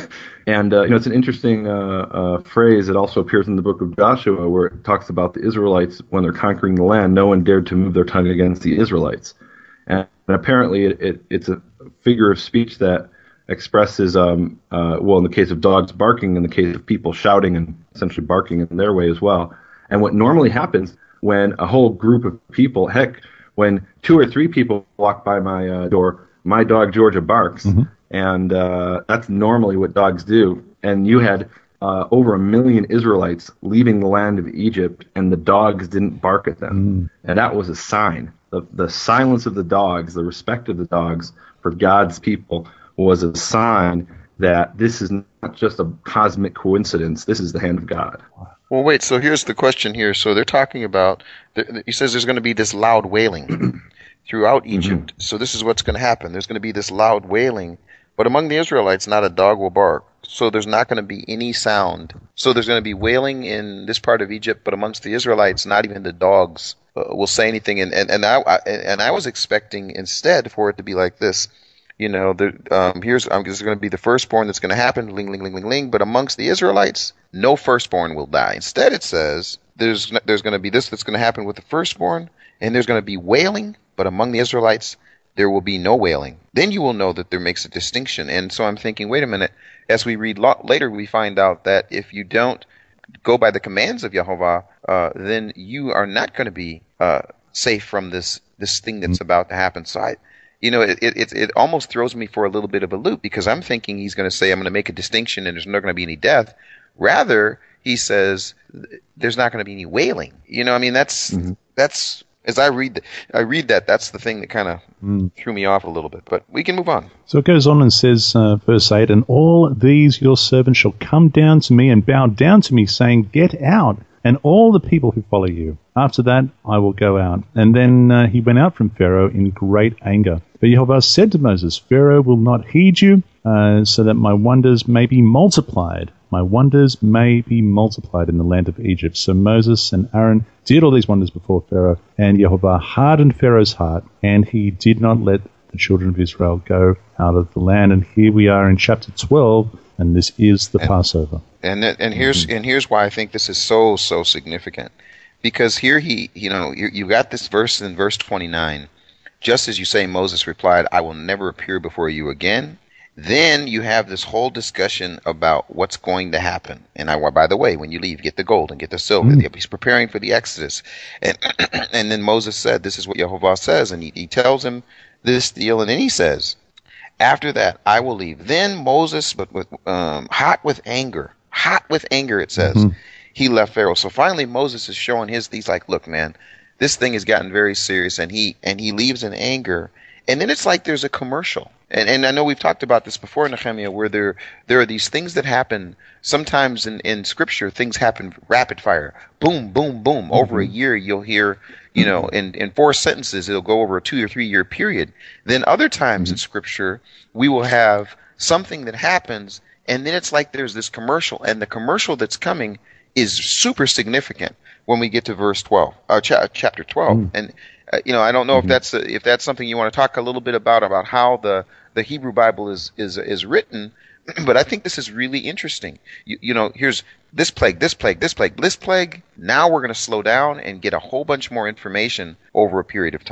S3: and uh, you know it's an interesting uh, uh, phrase. It also appears in the book of Joshua where it talks about the Israelites when they're conquering the land. No one dared to move their tongue against the Israelites, and, and apparently it, it, it's a figure of speech that expresses, um, uh, well, in the case of dogs barking, in the case of people shouting and essentially barking in their way as well. And what normally happens when a whole group of people, heck, when two or three people walk by my uh, door, my dog Georgia barks, mm-hmm. and uh, that's normally what dogs do. And you had uh, over a million Israelites leaving the land of Egypt, and the dogs didn't bark at them. Mm. And that was a sign. The, the silence of the dogs, the respect of the dogs for God's people was a sign that this is not just a cosmic coincidence. This is the hand of God.
S2: Well, wait, so here's the question here. So they're talking about, he says there's going to be this loud wailing throughout Egypt. Mm-hmm. So this is what's going to happen. There's going to be this loud wailing, but among the Israelites, not a dog will bark. So there's not going to be any sound. So there's going to be wailing in this part of Egypt, but amongst the Israelites, not even the dogs uh, will say anything. And, and, and, I, I, and I was expecting instead for it to be like this. You know, the, um, here's um, this is going to be the firstborn that's going to happen, ling, ling, ling, ling, ling. But amongst the Israelites, no firstborn will die. Instead, it says there's there's going to be this that's going to happen with the firstborn, and there's going to be wailing. But among the Israelites, there will be no wailing. Then you will know that there makes a distinction. And so I'm thinking, wait a minute. As we read lo- later, we find out that if you don't go by the commands of Yehovah, uh, then you are not going to be uh, safe from this this thing that's about to happen. So I. You know, it, it it almost throws me for a little bit of a loop because I'm thinking he's going to say, I'm going to make a distinction and there's not going to be any death. Rather, he says there's not going to be any wailing. You know, I mean, that's, mm-hmm. that's as I read, the, I read that, that's the thing that kind of mm. threw me off a little bit. But we can move on.
S1: So it goes on and says, uh, verse eight, and all these your servants shall come down to me and bow down to me, saying, get out, and all the people who follow you. After that, I will go out. And then uh, he went out from Pharaoh in great anger. But Yehovah said to Moses, Pharaoh will not heed you, uh, so that my wonders may be multiplied. My wonders may be multiplied in the land of Egypt. So Moses and Aaron did all these wonders before Pharaoh, and Yehovah hardened Pharaoh's heart, and he did not let the children of Israel go out of the land. And here we are in chapter twelve, and this is the
S2: and,
S1: Passover.
S2: And and here's mm-hmm. and here's why I think this is so so significant, because here he you know you you got this verse in verse twenty-nine. Just as you say, Moses replied, I will never appear before you again. Then you have this whole discussion about what's going to happen. And I, by the way, when you leave, get the gold and get the silver. Mm. He's preparing for the Exodus. And and then Moses said, this is what Yehovah says. And he, he tells him this deal. And then he says, after that, I will leave. Then Moses, but with, um, hot with anger, hot with anger, it says, mm-hmm. he left Pharaoh. So finally, Moses is showing his, he's like, look, man, this thing has gotten very serious, and he and he leaves in anger. And then it's like there's a commercial. And and I know we've talked about this before, Nehemiah, where there there are these things that happen. Sometimes in, in Scripture, things happen rapid fire. Boom, boom, boom. Mm-hmm. Over a year, you'll hear, you know, in, in four sentences, it'll go over a two or three year period. Then other times mm-hmm. in Scripture, we will have something that happens, and then it's like there's this commercial. And the commercial that's coming is super significant when we get to verse twelve, uh, cha- chapter twelve. Mm. And, uh, you know, I don't know mm-hmm. if that's, uh, if that's something you want to talk a little bit about, about how the, the Hebrew Bible is, is, is written. But I think this is really interesting. You, you know, here's this plague, this plague, this plague, this plague. Now we're going to slow down and get a whole bunch more information over a period of time.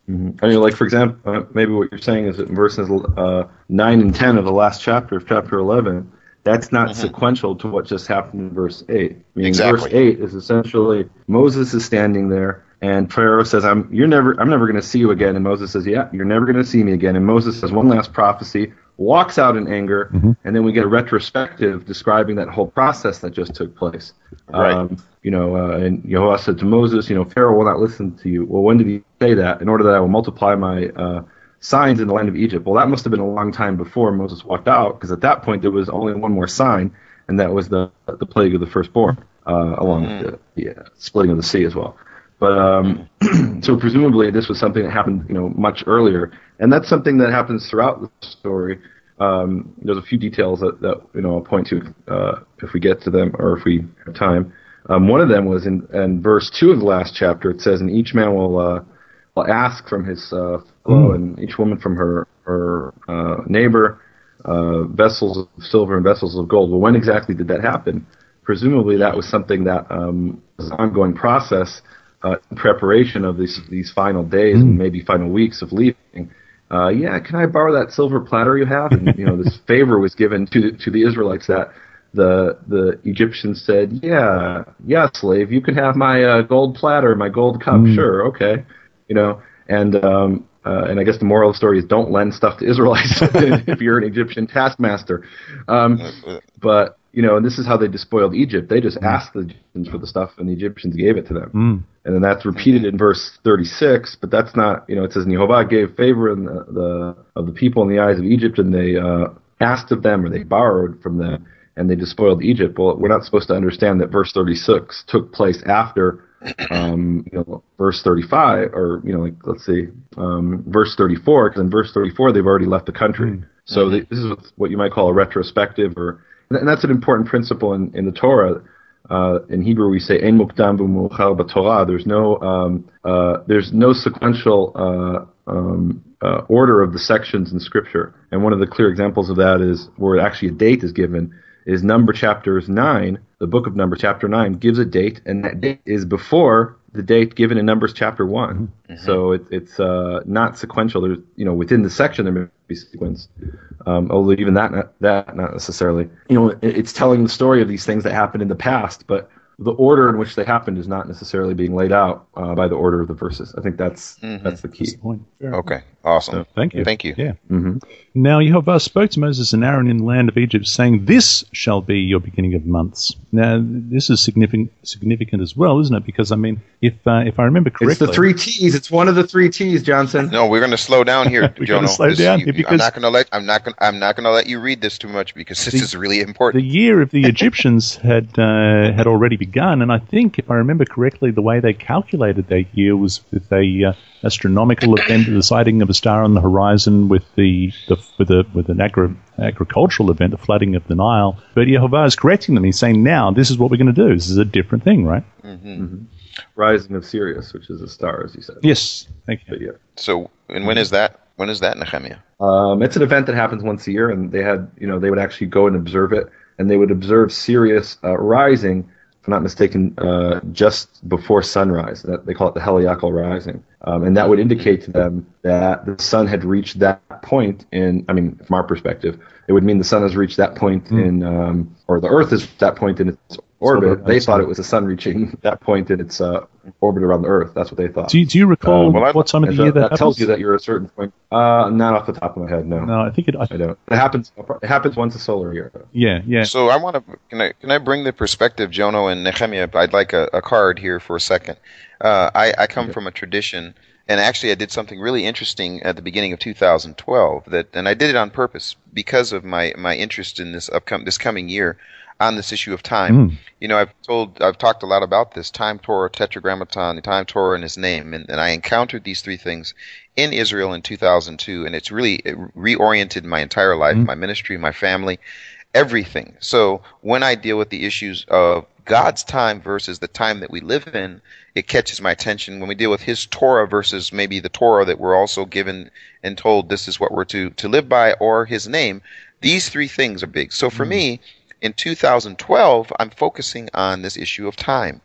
S3: Mm-hmm. I mean, like for example, uh, maybe what you're saying is that in verses uh, nine and ten of the last chapter of chapter eleven, that's not mm-hmm. sequential to what just happened in verse eight. I mean,
S2: exactly.
S3: Verse eight is essentially Moses is standing there, and Pharaoh says, "I'm you're never I'm never going to see you again." And Moses says, "Yeah, you're never going to see me again." And Moses says one last prophecy, walks out in anger, mm-hmm. and then we get a retrospective describing that whole process that just took place.
S2: Right.
S3: Um, you know, uh, and Yahweh said to Moses, you know, Pharaoh will not listen to you. Well, when did he say that? In order that I will multiply my uh, signs in the land of Egypt. Well, that must have been a long time before Moses walked out, because at that point there was only one more sign, and that was the the plague of the firstborn, uh, along mm. with the, the uh, splitting of the sea as well. But um, so presumably this was something that happened, you know, much earlier, and that's something that happens throughout the story. Um, there's a few details that, that you know I'll point to uh, if we get to them or if we have time. Um, one of them was in, in verse two of the last chapter. It says, "And each man will, uh, will ask from his uh, fellow, mm. and each woman from her her uh, neighbor, uh, vessels of silver and vessels of gold." Well, when exactly did that happen? Presumably, that was something that um, was an ongoing process uh, in preparation of these these final days mm. and maybe final weeks of leaving. Uh, yeah, can I borrow that silver platter you have? And you know, this favor was given to to the Israelites that. The the Egyptians said, yeah, yeah, slave, you can have my uh, gold platter, my gold cup, mm. sure, okay, you know, and um, uh, and I guess the moral of the story is don't lend stuff to Israelites if you're an Egyptian taskmaster. Um, but you know, and this is how they despoiled Egypt. They just mm. asked the Egyptians for the stuff, and the Egyptians gave it to them. Mm. And then that's repeated in verse thirty-six. But that's not, you know, it says, "And Jehovah gave favor in the, the of the people in the eyes of Egypt, and they uh, asked of them, or they borrowed from them." And they despoiled Egypt. Well, we're not supposed to understand that verse thirty-six took place after, um, you know, verse thirty-five, or you know, like let's see, um, verse thirty-four. Because in verse thirty-four, they've already left the country. Mm-hmm. So they, this is what you might call a retrospective, or and that's an important principle in, in the Torah. Uh, in Hebrew, we say "Ein mukdam v'muachar b'Torah." There's no, um, uh, there's no sequential uh, um, uh, order of the sections in Scripture. And one of the clear examples of that is where actually a date is given. Is Number chapters nine, the book of Numbers chapter nine gives a date, and that date is before the date given in Numbers chapter one. Mm-hmm. So it, it's uh, not sequential. There's, you know, within the section there may be sequence, um, although even that not, that not necessarily. You know, it, it's telling the story of these things that happened in the past, but the order in which they happened is not necessarily being laid out uh, by the order of the verses. I think that's mm-hmm. that's the key.
S1: That's the point.
S2: Okay, awesome.
S1: So, thank you.
S2: Thank you.
S1: Yeah. Mm-hmm. Now Jehovah spoke to Moses and Aaron in the land of Egypt, saying, "This shall be your beginning of months." Now this is significant significant as well, isn't it? Because I mean, if uh, if I remember correctly,
S3: it's the three T's. It's one of the three T's, Johnson.
S2: No, we're going to slow down here,
S1: we're
S2: Jono.
S1: Slow
S2: this,
S1: down
S2: you,
S1: here because
S2: I'm not going to let I'm not going I'm not going to let you read this too much because this the, is really important.
S1: The year of the Egyptians had uh, had already begun, and I think, if I remember correctly, the way they calculated their year was with a uh, astronomical event, the sighting of a star on the horizon, with the, the with a with an agri- agricultural event, the flooding of the Nile. But Yehovah is correcting them. He's saying, now this is what we're going to do. This is a different thing, right?
S3: Mm-hmm. Mm-hmm. Rising of Sirius, which is a star, as you said.
S1: Yes, thank you.
S3: But yeah.
S2: So, and when is that? When is that, Nehemiah?
S3: Um, it's an event that happens once a year, and they had, you know, they would actually go and observe it, and they would observe Sirius uh, rising, if I'm not mistaken, uh, just before sunrise. That they call it the Heliacal rising, um, and that would indicate to them that the sun had reached that point in. I mean, from our perspective, it would mean the sun has reached that point mm. in, um, or the Earth is at that point in its orbit. So they thought it was the sun reaching that point in its uh, orbit around the Earth. That's what they thought.
S1: Do you, do you recall um, well, what time of the
S3: so
S1: year that,
S3: that
S1: happens?
S3: tells you that you're at a certain point. Uh, not off the top of my head, no.
S1: No, I think it. I,
S3: I don't. It happens. It happens once a solar year.
S1: Yeah, yeah.
S2: So I want to. Can I can I bring the perspective, Jono and Nehemiah? I'd like a, a card here for a second. Uh, I I come okay. from a tradition. And actually, I did something really interesting at the beginning of two thousand twelve. That, and I did it on purpose because of my, my interest in this upcoming this coming year on this issue of time. Mm. You know, I've told, I've talked a lot about this time Torah, Tetragrammaton, the time Torah, and His name, and, and I encountered these three things in Israel in two thousand two, and it's really it reoriented my entire life, mm. my ministry, my family, everything. So when I deal with the issues of God's time versus the time that we live in, it catches my attention. When we deal with His Torah versus maybe the Torah that we're also given and told this is what we're to, to live by, or His name, these three things are big. So for mm. me, in two thousand twelve, I'm focusing on this issue of time.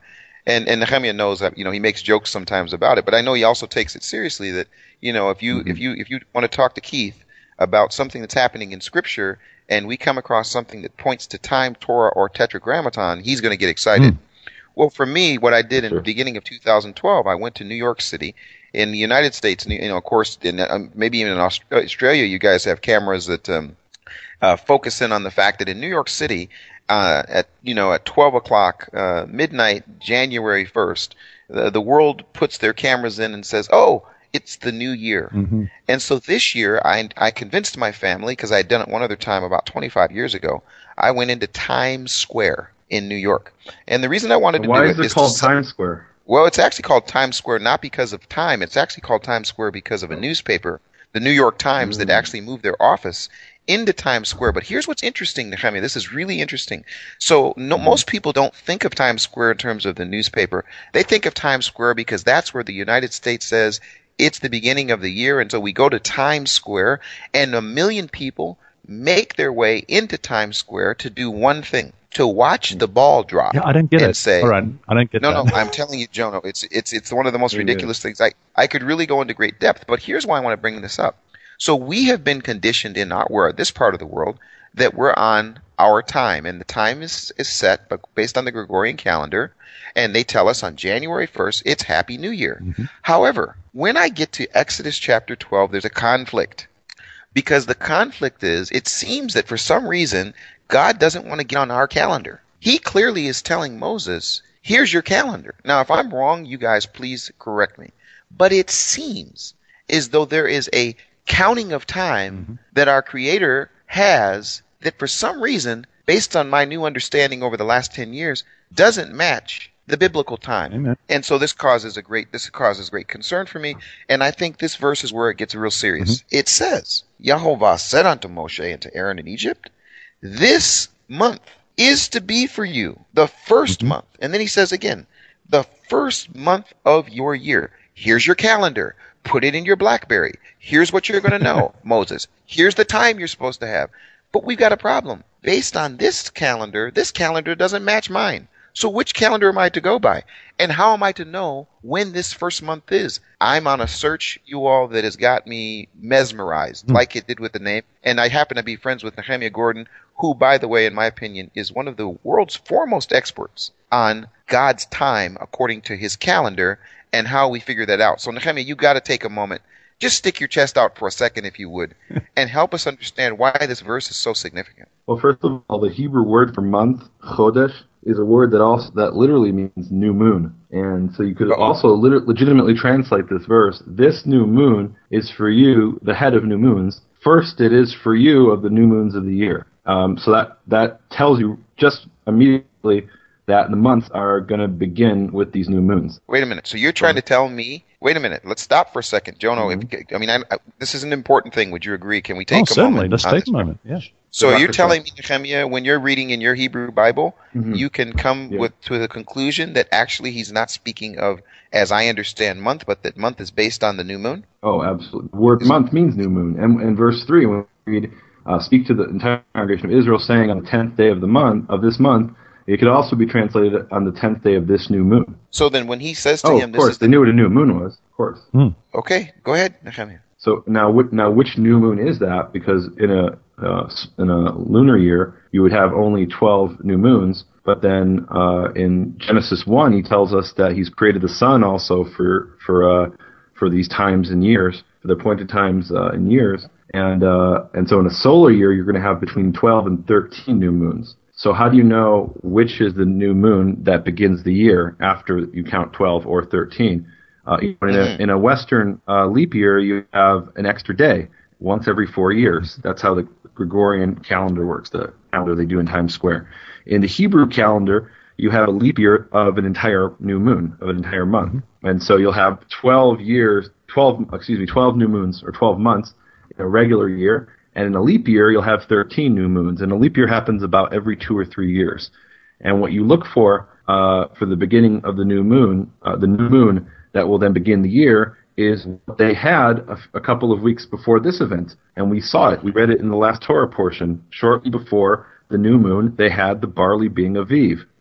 S2: and and Nehemiah knows that, you know, he makes jokes sometimes about it, but I know he also takes it seriously. That, you know, if you mm-hmm. if you if you want to talk to Keith about something that's happening in Scripture, and we come across something that points to time, Torah, or Tetragrammaton, he's going to get excited. Mm. Well, for me, what I did in sure. the beginning of two thousand twelve, I went to New York City. In the United States, you know, of course, in, um, maybe even in Australia, you guys have cameras that um, uh, focus in on the fact that in New York City, uh, at you know at twelve o'clock uh, midnight, January first, the, the world puts their cameras in and says, "Oh, it's the new year." Mm-hmm. And so this year, I I convinced my family, because I had done it one other time about twenty-five years ago. I went into Times Square in New York, and the reason I wanted to
S3: Why
S2: do
S3: is
S2: it
S3: it
S2: is
S3: called
S2: to,
S3: Times Square?
S2: Well, it's actually called Times Square not because of time. It's actually called Times Square because of a newspaper, the New York Times, mm. that actually moved their office into Times Square. But here's what's interesting, Nehemiah. This is really interesting. So no, most people don't think of Times Square in terms of the newspaper. They think of Times Square because that's where the United States says it's the beginning of the year. And so we go to Times Square, and a million people make their way into Times Square to do one thing. To watch the ball drop.
S1: Yeah, I don't get
S2: and
S1: it.
S2: Say,
S1: All right, I don't get
S2: no,
S1: that.
S2: No, no, I'm telling you, Jono, it's it's it's one of the most ridiculous things. I, I could really go into great depth, but here's why I want to bring this up. So we have been conditioned in our we're this part of the world that we're on our time, and the time is, is set but based on the Gregorian calendar, and they tell us on January first it's Happy New Year. Mm-hmm. However, when I get to Exodus chapter twelve, there's a conflict. Because the conflict is, it seems that for some reason, God doesn't want to get on our calendar. He clearly is telling Moses, here's your calendar. Now, if I'm wrong, you guys please correct me. But it seems as though there is a counting of time mm-hmm. that our Creator has that for some reason, based on my new understanding over the last ten years, doesn't match the biblical time. Amen. And so this causes a great this causes great concern for me, and I think this verse is where it gets real serious. Mm-hmm. It says, Yahovah said unto Moshe and to Aaron in Egypt, this month is to be for you the first mm-hmm. month. And then he says again, the first month of your year. Here's your calendar. Put it in your BlackBerry. Here's what you're going to know, Moses. Here's the time you're supposed to have. But we've got a problem. Based on this calendar, this calendar doesn't match mine. So which calendar am I to go by? And how am I to know when this first month is? I'm on a search, you all, that has got me mesmerized, mm. like it did with the name. And I happen to be friends with Nehemiah Gordon, who, by the way, in my opinion, is one of the world's foremost experts on God's time according to his calendar and how we figure that out. So, Nehemiah, you got to take a moment. Just stick your chest out for a second, if you would, and help us understand why this verse is so significant.
S3: Well, first of all, the Hebrew word for month, chodesh, is a word that also that literally means new moon. And so you could Uh-oh. also lit- legitimately translate this verse, this new moon is for you, the head of new moons. First, it is for you of the new moons of the year. Um, so that, that tells you just immediately that the months are going to begin with these new moons.
S2: Wait a minute. So you're trying to tell me, wait a minute, let's stop for a second. Jono, mm-hmm. if, I mean, I, I, this is an important thing. Would you agree? Can we take
S1: oh,
S2: a
S1: certainly.
S2: moment?
S1: Let's take a moment, yes.
S2: So you're telling me, Nehemiah, when you're reading in your Hebrew Bible, mm-hmm. you can come yeah. with to the conclusion that actually he's not speaking of, as I understand, month, but that month is based on the new moon?
S3: Oh, absolutely. The word is month means new moon. And in verse three, when we read, uh, speak to the entire congregation of Israel, saying on the tenth day of the month, of this month, it could also be translated on the tenth day of this new moon.
S2: So then when he says to
S3: oh,
S2: him...
S3: of course,
S2: this is
S3: they
S2: the...
S3: knew what a new moon was, of course.
S1: Hmm.
S2: Okay, go ahead, Nehemiah.
S3: So now, now which new moon is that? Because in a uh, in a lunar year, you would have only twelve new moons, but then uh, in Genesis one, he tells us that he's created the sun also for for uh, for these times and years, for the appointed times uh, and years. And uh, and so in a solar year, you're going to have between twelve and thirteen new moons. So how do you know which is the new moon that begins the year after you count twelve or thirteen? Uh, in, a, in a Western uh, leap year, you have an extra day once every four years. That's how the Gregorian calendar works, the calendar they do in Times Square. In the Hebrew calendar, you have a leap year of an entire new moon, of an entire month. Mm-hmm. And so you'll have twelve years, twelve, excuse me, twelve new moons or twelve months in a regular year. And in a leap year, you'll have thirteen new moons. And a leap year happens about every two or three years. And what you look for uh, for the beginning of the new moon, uh, the new moon that will then begin the year, is what they had a, a couple of weeks before this event. And we saw it. We read it in the last Torah portion. Shortly before the new moon, they had the barley being Aviv,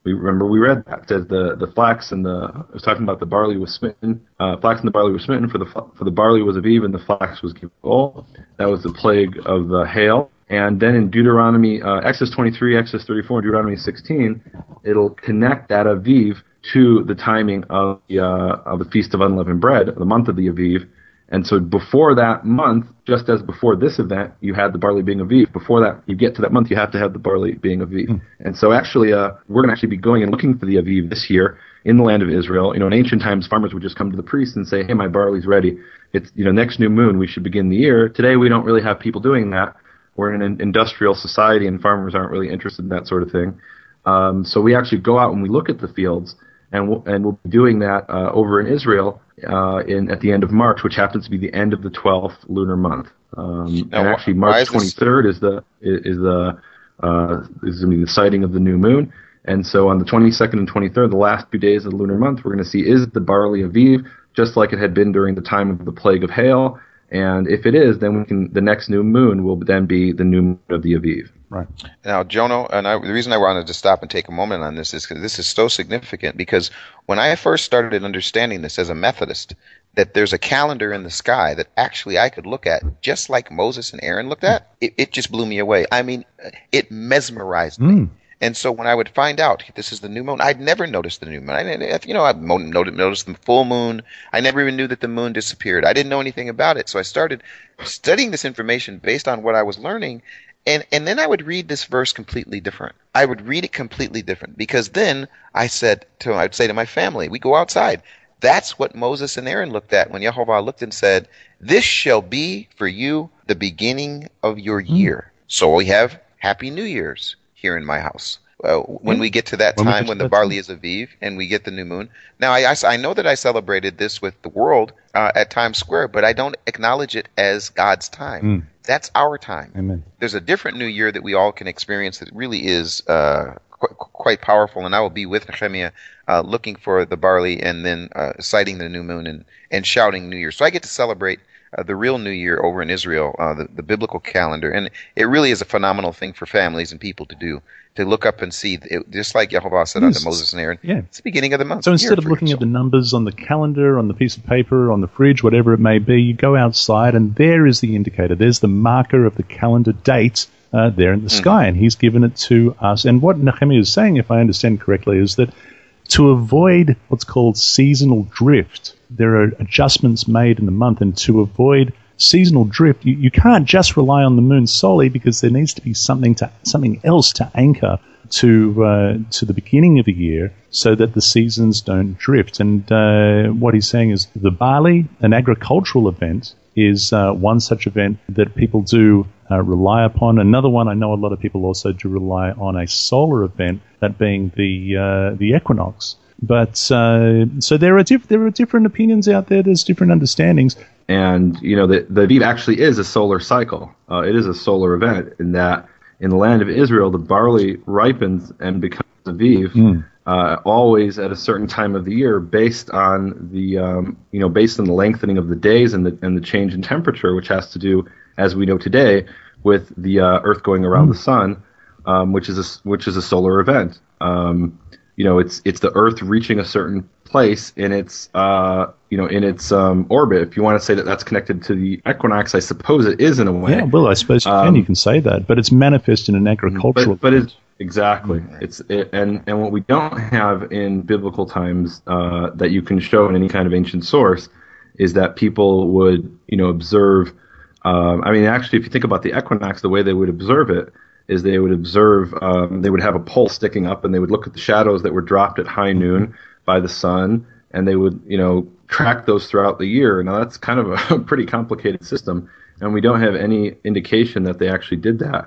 S3: We remember we read that. It says the, the flax and the, it was talking about the barley was smitten, uh, flax and the barley were smitten, for the for the barley was Aviv and the flax was Gilgal. That was the plague of the hail. And then in Deuteronomy, uh, Exodus twenty-three, Exodus thirty-four, and Deuteronomy sixteen, it'll connect that Aviv to the timing of the, uh, of the Feast of Unleavened Bread, the month of the Aviv. And so before that month, just as before this event, you had the barley being Aviv. Before that, you get to that month, you have to have the barley being Aviv. Mm. And so actually, uh, we're going to actually be going and looking for the Aviv this year in the land of Israel. You know, in ancient times, farmers would just come to the priest and say, hey, my barley's ready. It's, you know, next new moon, we should begin the year. Today, we don't really have people doing that. We're in an industrial society, and farmers aren't really interested in that sort of thing. Um, so we actually go out and we look at the fields, and we'll, and we'll be doing that uh, over in Israel uh, in at the end of March, which happens to be the end of the twelfth lunar month. Um,
S2: now,
S3: and actually, March twenty-third is the is the uh, is going to be the sighting of the new moon. And so on the twenty-second and twenty-third, the last two days of the lunar month, we're going to see is the barley Aviv, just like it had been during the time of the plague of hail. And if it is, then we can. The next new moon will then be the new moon of the Aviv.
S1: Right.
S2: Now, Jono, and I, the reason I wanted to stop and take a moment on this is because this is so significant. Because when I first started understanding this as a Methodist, that there's a calendar in the sky that actually I could look at, just like Moses and Aaron looked at, it, it just blew me away. I mean, it mesmerized me. Mm. And so when I would find out this is the new moon, I'd never noticed the new moon. I didn't, you know, I noticed the full moon. I never even knew that the moon disappeared. I didn't know anything about it. So I started studying this information based on what I was learning. And, and then I would read this verse completely different. I would read it completely different because then I said to, I'd say to my family, we go outside. That's what Moses and Aaron looked at when Yehovah looked and said, this shall be for you the beginning of your year. Mm. So we have Happy New Year's here in my house. Uh, when we get to that time when, when the barley is Aviv and we get the new moon. Now, I, I, I know that I celebrated this with the world uh, at Times Square, but I don't acknowledge it as God's time. Mm. That's our time.
S1: Amen.
S2: There's a different new year that we all can experience that really is uh, qu- quite powerful, and I will be with Nehemiah uh, looking for the barley and then uh, sighting the new moon and, and shouting New Year. So I get to celebrate Uh, the real New Year over in Israel, uh, the, the biblical calendar. And it really is a phenomenal thing for families and people to do, to look up and see, it, just like Yehovah said yes. unto Moses and Aaron,
S1: yeah.
S2: it's the beginning of the month.
S1: So instead of looking at the numbers on the calendar, on the piece of paper, on the fridge, whatever it may be, you go outside and there is the indicator. There's the marker of the calendar date uh, there in the mm-hmm. sky, and he's given it to us. And what Nehemiah is saying, if I understand correctly, is that to avoid what's called seasonal drift, there are adjustments made in the month, and to avoid seasonal drift, you, you can't just rely on the moon solely because there needs to be something to something else to anchor to uh, to the beginning of the year so that the seasons don't drift. And uh, what he's saying is the barley, an agricultural event, is uh, one such event that people do uh, rely upon. Another one I know a lot of people also do rely on a solar event, that being the uh, the equinox. But uh, so there are diff- there are different opinions out there. There's different understandings,
S3: and you know the the Aviv actually is a solar cycle. Uh, it is a solar event in that in the land of Israel, the barley ripens and becomes Aviv mm. uh, always at a certain time of the year, based on the um, you know based on the lengthening of the days and the and the change in temperature, which has to do, as we know today, with the uh, Earth going around mm. the sun, um, which is a which is a solar event. Um, You know, it's it's the Earth reaching a certain place in its uh, you know in its um, orbit. If you want to say that that's connected to the equinox, I suppose it is in a way.
S1: Yeah, well, I suppose you can. Um, you can say that, but it's manifest in an agricultural.
S3: But, but it's exactly it's it, and and what we don't have in biblical times uh, that you can show in any kind of ancient source is that people would you know observe. Um, I mean, actually, if you think about the equinox, the way they would observe it is they would observe, um, they would have a pole sticking up, and they would look at the shadows that were dropped at high noon by the sun, and they would, you know, track those throughout the year. Now, that's kind of a pretty complicated system, and we don't have any indication that they actually did that.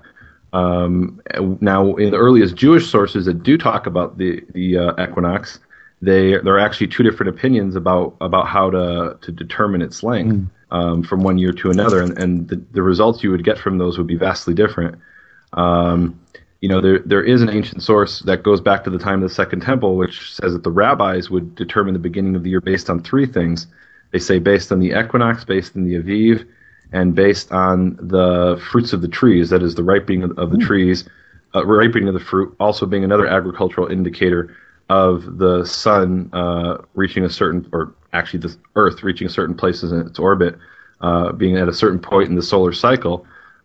S3: Um, now, in the earliest Jewish sources that do talk about the, the uh, equinox, they there are actually two different opinions about, about how to, to determine its length mm. um, from one year to another, and, and the, the results you would get from those would be vastly different. Um, you know, there there is an ancient source that goes back to the time of the Second Temple, which says that the rabbis would determine the beginning of the year based on three things. They say based on the equinox, based on the Aviv, and based on the fruits of the trees, that is the ripening of, of the trees uh, ripening of the fruit also being another agricultural indicator of the sun uh, reaching a certain, or actually the Earth reaching certain places in its orbit, uh, being at a certain point in the solar cycle.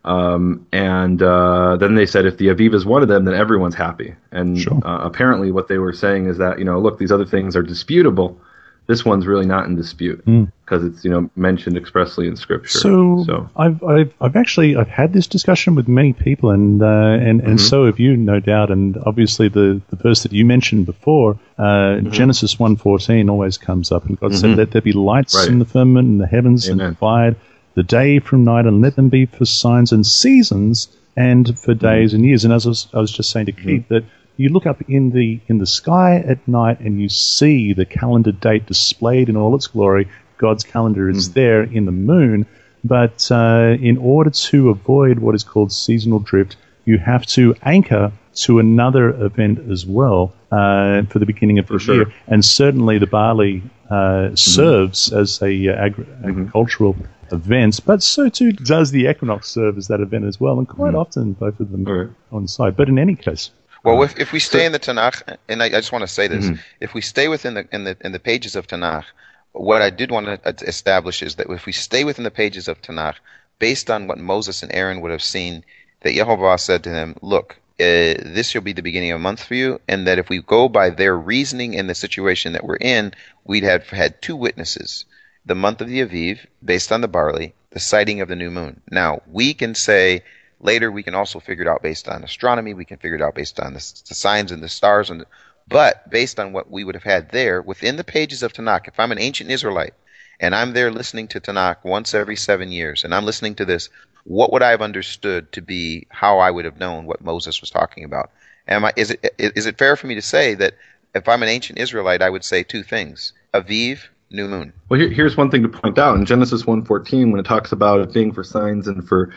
S3: Um, and uh, then they said if the Aviv is one of them, then everyone's happy. And
S1: Sure.
S3: uh, apparently what they were saying is that, you know, look, these other things are disputable. This one's really not in dispute because mm. it's, you know, mentioned expressly in Scripture.
S1: So,
S3: so.
S1: I've, I've I've actually I've had this discussion with many people, and uh, and and
S3: mm-hmm.
S1: so have you, no doubt. And obviously, the, the verse that you mentioned before, uh, mm-hmm. Genesis one fourteen, always comes up, and God mm-hmm. said, "Let there be lights right. in the firmament and the heavens, Amen. And divided the day from night, and let them be for signs and seasons, and for days mm-hmm. and years." And as I was, I was just saying to Keith mm-hmm. that. You look up in the in the sky at night and you see the calendar date displayed in all its glory. God's calendar is mm. there in the moon, but uh, in order to avoid what is called seasonal drift, you have to anchor to another event as well uh, for the beginning of the
S3: for
S1: year.
S3: Sure.
S1: And certainly the barley uh, mm-hmm. serves as a uh, agri- mm-hmm. agricultural event, but so too does the equinox serve as that event as well. And quite mm-hmm. often both of them
S3: right.
S1: coincide. But in any case.
S2: Well, if if we stay in the Tanakh, and I, I just want to say this,
S3: mm-hmm.
S2: if we stay within the in the in the pages of Tanakh, what I did want to establish is that if we stay within the pages of Tanakh, based on what Moses and Aaron would have seen, that Yehovah said to them, "Look, uh, this shall be the beginning of a month for you," and that if we go by their reasoning in the situation that we're in, we'd have had two witnesses: the month of the Aviv, based on the barley, the sighting of the new moon. Now we can say. Later, we can also figure it out based on astronomy. We can figure it out based on the, the signs and the stars. And the, but based on what we would have had there, within the pages of Tanakh, if I'm an ancient Israelite and I'm there listening to Tanakh once every seven years, and I'm listening to this, what would I have understood to be how I would have known what Moses was talking about? Am I, is it is it fair for me to say that if I'm an ancient Israelite, I would say two things: Aviv, new moon?
S3: Well, here, here's one thing to point out. In Genesis one fourteen, when it talks about it being for signs and for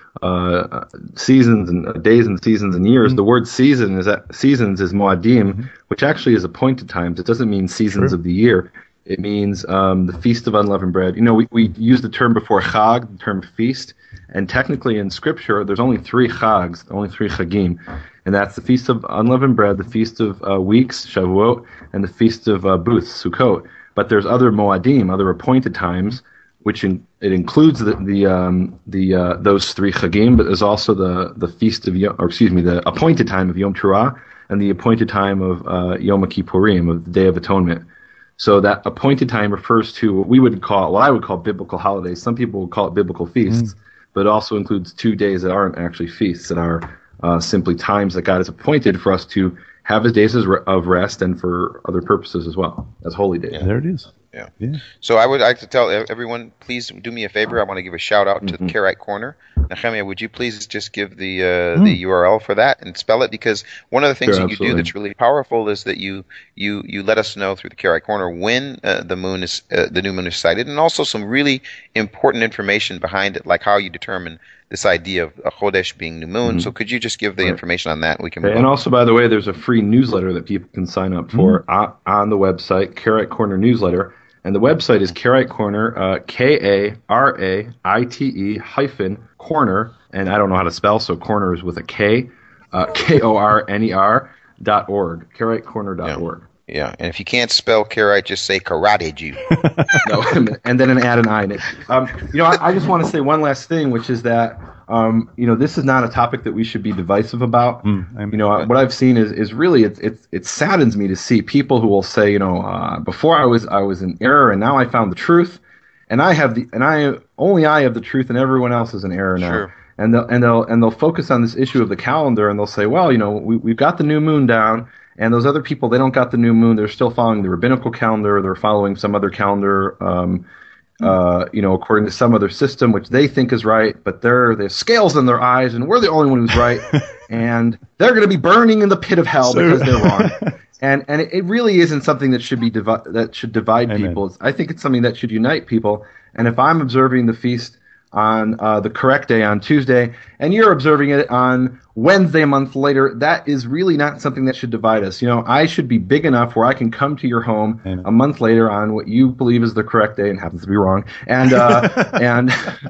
S3: uh seasons and uh, days and seasons and years, mm-hmm. the word season is that seasons is moadim, mm-hmm. which actually is appointed times. It doesn't mean seasons
S1: sure.
S3: of the year. It means um the feast of unleavened bread. You know, we, we use the term before chag, the term feast, and technically in Scripture there's only three chags, only three chagim, and that's the feast of unleavened bread, the feast of uh, weeks, Shavuot, and the feast of uh, booths, Sukkot. But there's other moadim, other appointed times, which in, it includes the the um, the uh, those three chagim, but there's also the the feast of Yom, or excuse me, the appointed time of Yom Teruah and the appointed time of uh, Yom Kippurim, of the Day of Atonement. So that appointed time refers to what we would call, what I would call biblical holidays. Some people would call it biblical feasts, mm. but it also includes two days that aren't actually feasts, that are uh, simply times that God has appointed for us to have His days of rest and for other purposes as well, as holy days.
S1: Yeah, there it is.
S2: Yeah.
S1: yeah.
S2: So I would like to tell everyone, please do me a favor. I want to give a shout out to mm-hmm. the Karaite Corner. Nehemiah, would you please just give the uh, mm. the U R L for that and spell it? Because one of the things
S3: sure,
S2: that you
S3: absolutely.
S2: do that's really powerful is that you you you let us know through the Karaite Corner when uh, the moon is uh, the new moon is sighted, and also some really important information behind it, like how you determine this idea of a Chodesh being new moon. Mm-hmm. So could you just give the right. information on that? And we can.
S3: And also, by the way, there's a free newsletter that people can sign up for mm-hmm. on, on the website, Karaite Corner newsletter. And the website is Karaite Corner, uh, K A R A I T E hyphen corner, and I don't know how to spell, so corner is with a K, uh, K O R N E R dot org, Karaite Corner dot org.
S2: Yeah. yeah, and if you can't spell Karaite, just say karate Jew.
S3: No, and then add an I in it. Um, you know, I, I just want to say one last thing, which is that Um, you know, this is not a topic that we should be divisive about. Mm, you know, what I've seen is, is really it, it it saddens me to see people who will say, you know, uh, before I was I was in error and now I found the truth, and I have the and I only I have the truth and everyone else is in error now.
S2: Sure.
S3: And they'll and they'll and they'll focus on this issue of the calendar, and they'll say, well, you know, we we've got the new moon down, and those other people, they don't got the new moon. They're still following the rabbinical calendar. They're following some other calendar. Um, Uh, you know, according to some other system, which they think is right, but they're they have scales in their eyes, and we're the only one who's right, and they're going to be burning in the pit of hell so, because they're wrong. And and it really isn't something that should be divi- that should divide Amen. people. I think it's something that should unite people. And if I'm observing the feast on uh, the correct day on Tuesday, and you're observing it on Wednesday a month later, that is really not something that should divide us. You know, I should be big enough where I can come to your home Amen. a month later on what you believe is the correct day and happens to be wrong, and uh, and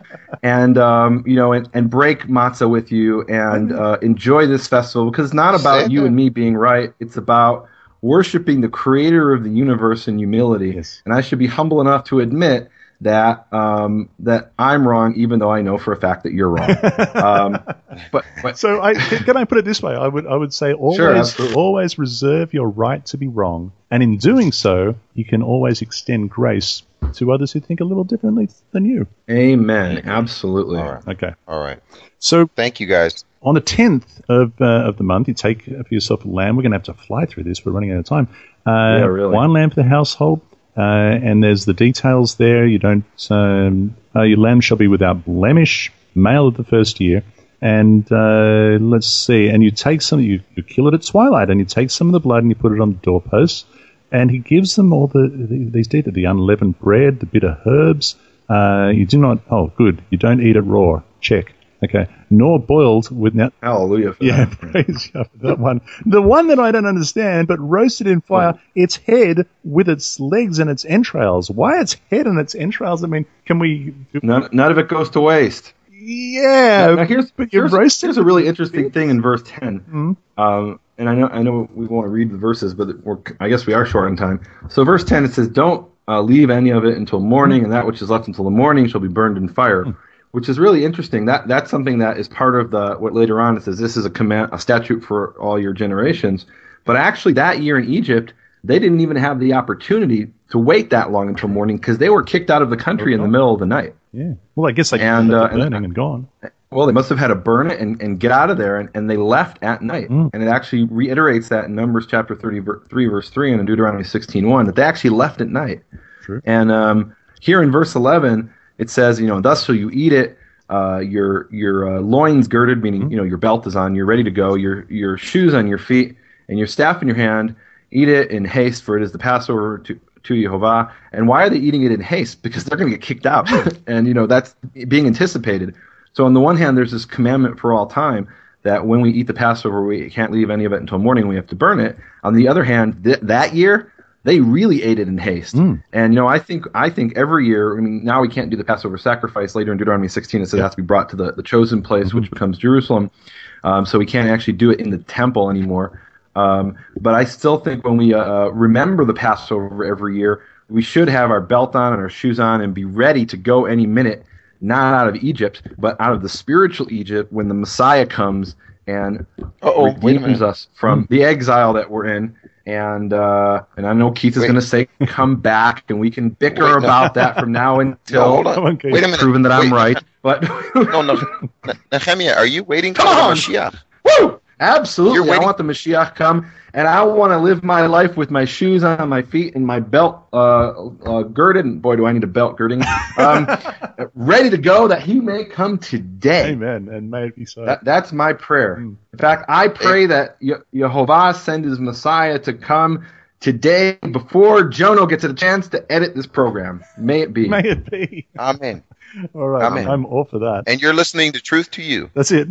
S3: and um, you know, and, and break matzah with you and uh, enjoy this festival, because it's not about you and me being right. It's about worshiping the creator of the universe in humility.
S1: Yes.
S3: And I should be humble enough to admit that um, that I'm wrong, even though I know for a fact that you're wrong. um, but, but
S1: so I, can I put it this way? I would I would say always
S3: sure,
S1: always reserve your right to be wrong, and in doing so, you can always extend grace to others who think a little differently than you.
S3: Amen. Absolutely.
S2: All right.
S1: Okay.
S2: All right.
S1: So
S2: thank you, guys.
S1: On the tenth of uh, of the month, you take for yourself a lamb. We're going to have to fly through this. We're running out of time. Uh,
S3: yeah, really.
S1: One lamb for the household. Uh, and there's the details there. You don't. Um, uh, your lamb shall be without blemish, male of the first year. And uh, let's see. And you take some. You, you kill it at twilight, and you take some of the blood and you put it on the doorposts. And he gives them all the, the these details: the unleavened bread, the bitter herbs. Uh, you do not. Oh, good. You don't eat it raw. Check. Okay. Nor boiled with now.
S3: Hallelujah. For
S1: yeah,
S3: that.
S1: praise God for that one. The one that I don't understand, but roasted in fire, its head with its legs and its entrails. Why its head and its entrails? I mean, can we? Do-
S3: none, none of it goes to waste.
S1: Yeah.
S3: Now, now here's
S1: but
S3: here's,
S1: roasted-
S3: here's a really interesting thing in verse ten.
S1: Mm-hmm.
S3: Um, and I know I know we want to read the verses, but we're, I guess we are short on time. So verse ten, it says, "Don't uh, leave any of it until morning, mm-hmm. and that which is left until the morning shall be burned in fire." Mm-hmm. Which is really interesting. That that's something that is part of the what later on it says this is a command, a statute for all your generations. But actually, that year in Egypt, they didn't even have the opportunity to wait that long until morning because they were kicked out of the country in the middle of the night.
S1: Yeah. Well, I guess they
S3: and
S1: uh,
S3: and,
S1: burning and gone.
S3: Well, they must have had to burn it and, and get out of there, and, and they left at night. Mm. And it actually reiterates that in Numbers chapter thirty-three, verse three, and in Deuteronomy sixteen one, that they actually left at night.
S1: True.
S3: And um, here in verse eleven. It says, you know, thus shall you eat it. Uh, your your uh, loins girded, meaning mm-hmm. you know your belt is on, you're ready to go. Your your shoes on your feet, and your staff in your hand. Eat it in haste, for it is the Passover to to Yehovah. And why are they eating it in haste? Because they're going to get kicked out, and you know that's being anticipated. So on the one hand, there's this commandment for all time that when we eat the Passover, we can't leave any of it until morning. We have to burn it. On the other hand, th- that year. They really ate it in haste. Mm. And, you know, I think I think every year, I mean, now we can't do the Passover sacrifice. Later in Deuteronomy sixteen, it says it has to be brought to the, the chosen place, mm-hmm. which becomes Jerusalem. Um, so we can't actually do it in the temple anymore. Um, but I still think when we uh, remember the Passover every year, we should have our belt on and our shoes on and be ready to go any minute, not out of Egypt, but out of the spiritual Egypt when the Messiah comes and
S2: Uh-oh,
S3: redeems us from mm. the exile that we're in. And uh, and I know Keith is going to say, "Come back," and we can bicker
S2: Wait, no.
S3: about that from now until
S2: no, hold on.
S1: Okay.
S2: Wait a minute.
S3: proven that
S2: Wait.
S3: I'm right. But
S2: no, no, Nehemiah, are you waiting for
S3: Come
S2: the
S3: on.
S2: Mashiach?
S3: Woo! Absolutely,
S2: You're
S3: I
S2: waiting-
S3: want the Mashiach come, and I want to live my life with my shoes on my feet and my belt uh, uh, girded. And boy, do I need a belt girding! Um, ready to go, that He may come today.
S1: Amen. And may it be so.
S3: That, that's my prayer.
S1: Mm.
S3: In fact, I pray that Ye- Yehovah send His Messiah to come today before Jono gets a chance to edit this program. May it be.
S1: May it be.
S2: Amen.
S1: All right.
S2: Amen.
S1: I'm all for that.
S2: And you're listening to Truth to You.
S1: That's it.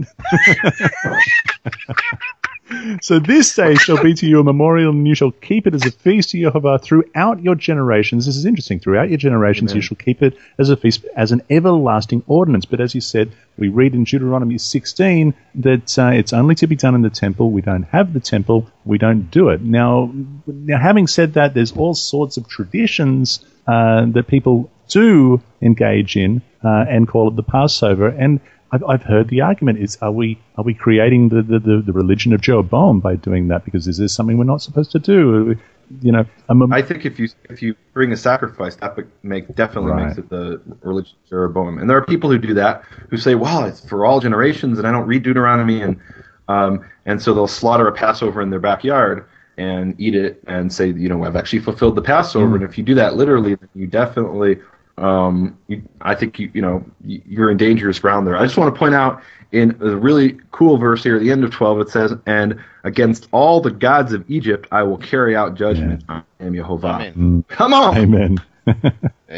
S1: So this day shall be to you a memorial, and you shall keep it as a feast to Jehovah throughout your generations. This is interesting. Throughout your generations,
S3: Amen.
S1: you shall keep it as a feast, as an everlasting ordinance. But as you said, we read in Deuteronomy sixteen that uh, it's only to be done in the temple. We don't have the temple. We don't do it. Now, now having said that, there's all sorts of traditions uh, that people do engage in uh, and call it the Passover. And I've, I've heard the argument is, are we are we creating the, the, the, the religion of Jeroboam by doing that? Because is this something we're not supposed to do? You know, I'm,
S3: I think if you if you bring a sacrifice, that make definitely
S1: Right.
S3: makes it the religion of Jeroboam. And there are people who do that, who say, "Well, it's for all generations, and I don't read Deuteronomy," and um, and so they'll slaughter a Passover in their backyard and eat it and say, you know, I've actually fulfilled the Passover.
S1: Mm.
S3: And if you do that literally, then you definitely, um, you, I think you you know you're in dangerous ground there. I just want to point out in a really cool verse here at the end of twelve, it says, "And against all the gods of Egypt I will carry out judgment.
S1: Yeah.
S3: I am Yehovah."
S2: Amen.
S3: Come on.
S1: Amen.
S2: Amen.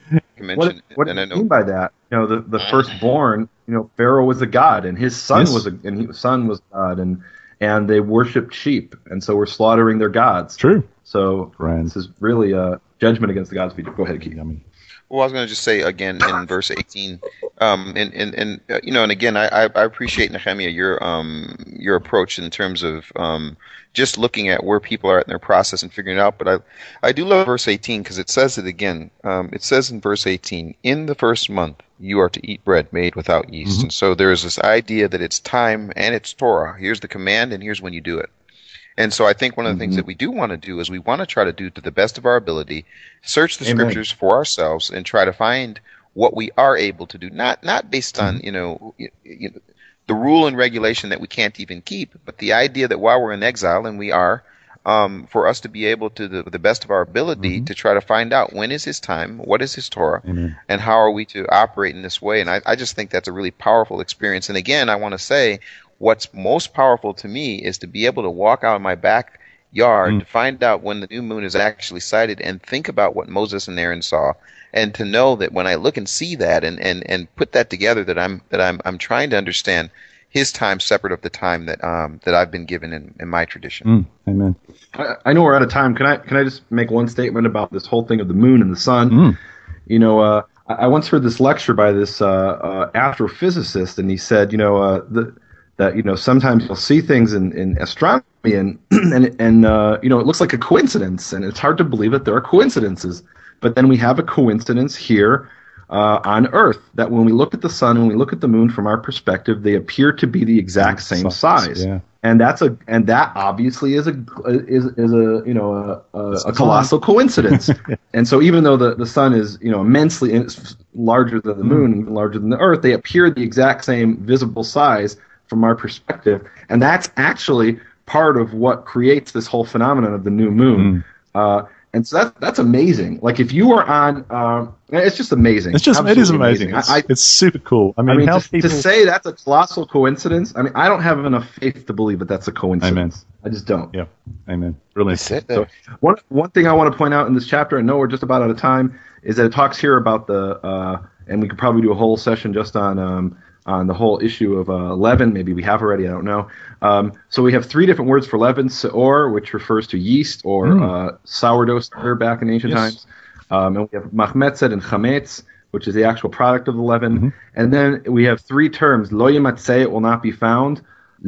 S2: mention,
S3: what what do
S2: and I
S3: you
S2: know,
S3: mean by that? You know, the, the firstborn, you know, Pharaoh was a god, and his son
S1: Yes.
S3: was a and his son was God, and and they worshipped sheep, and so we're slaughtering their gods.
S1: True.
S3: So
S1: Right.
S3: this is really a judgment against the gods of Egypt. Go ahead, Keith.
S1: Yummy.
S2: well, I was going to just say again in verse eighteen, um, and and and uh, you know, and again, I I I appreciate Nehemiah your um your approach in terms of um just looking at where people are at in their process and figuring it out. But I I do love verse eighteen because it says it again. Um, it says in verse eighteen, in the first month you are to eat bread made without yeast,
S1: Mm-hmm.
S2: and so there is this idea that it's time and it's Torah. Here's the command, and here's when you do it. And so I think one of the things that we do want to do is we want to try to do to the best of our ability, search the
S3: Amen.
S2: scriptures for ourselves and try to find what we are able to do, not not based on, you know, you, you, the rule and regulation that we can't even keep, but the idea that while we're in exile, and we are, um, for us to be able to, the, the best of our ability, to try to find out when is his time, what is his Torah,
S1: Amen.
S2: and how are we to operate in this way. And I, I just think that's a really powerful experience. And again, I want to say, what's most powerful to me is to be able to walk out in my backyard
S1: Mm.
S2: to find out when the new moon is actually sighted and think about what Moses and Aaron saw, and to know that when I look and see that and, and, and put that together, that I'm that I'm I'm trying to understand his time separate of the time that um that I've been given in, in my tradition.
S1: Mm. Amen.
S3: I, I know we're out of time. Can I can I just make one statement about this whole thing of the moon and the sun?
S1: Mm.
S3: You know, uh, I, I once heard this lecture by this uh, uh, astrophysicist, and he said, you know, uh, the, that you know sometimes you'll see things in, in astronomy, and and and uh, you know it looks like a coincidence, and it's hard to believe that there are coincidences. But then we have a coincidence here uh, on Earth, that when we look at the sun and we look at the moon from our perspective, they appear to be the exact same size.
S1: Yeah.
S3: And that's a and that obviously is a is is a you know a, a, a colossal coincidence. And so even though the, the sun is you know immensely it's larger than the moon and larger than the Earth, they appear the exact same visible size from our perspective. And that's actually part of what creates this whole phenomenon of the new moon. Uh, and so that's that's amazing. Like if you were on, um, it's just amazing.
S1: It's just, it is
S3: Absolutely
S1: amazing. It's,
S3: I,
S1: it's super cool. I mean,
S3: I mean,
S1: how
S3: to,
S1: people...
S3: to say that's a colossal coincidence, I mean, I don't have enough faith to believe that that's a coincidence.
S1: Amen.
S3: I just don't.
S1: Yeah. Amen. Brilliant.
S2: That's it.
S3: So one one thing I want to point out in this chapter, and know we're just about out of time, is that it talks here about the, uh, and we could probably do a whole session just on um, on the whole issue of uh, leaven. Maybe we have already. I don't know. Um, so we have three different words for leaven: seor, which refers to yeast or
S1: Mm.
S3: uh, sourdough starter back in ancient
S1: Yes.
S3: times, um, and we have machmetzet and chametz, which is the actual product of the leaven.
S1: Mm-hmm.
S3: And then we have three terms: lo yematzeh, it will not be found.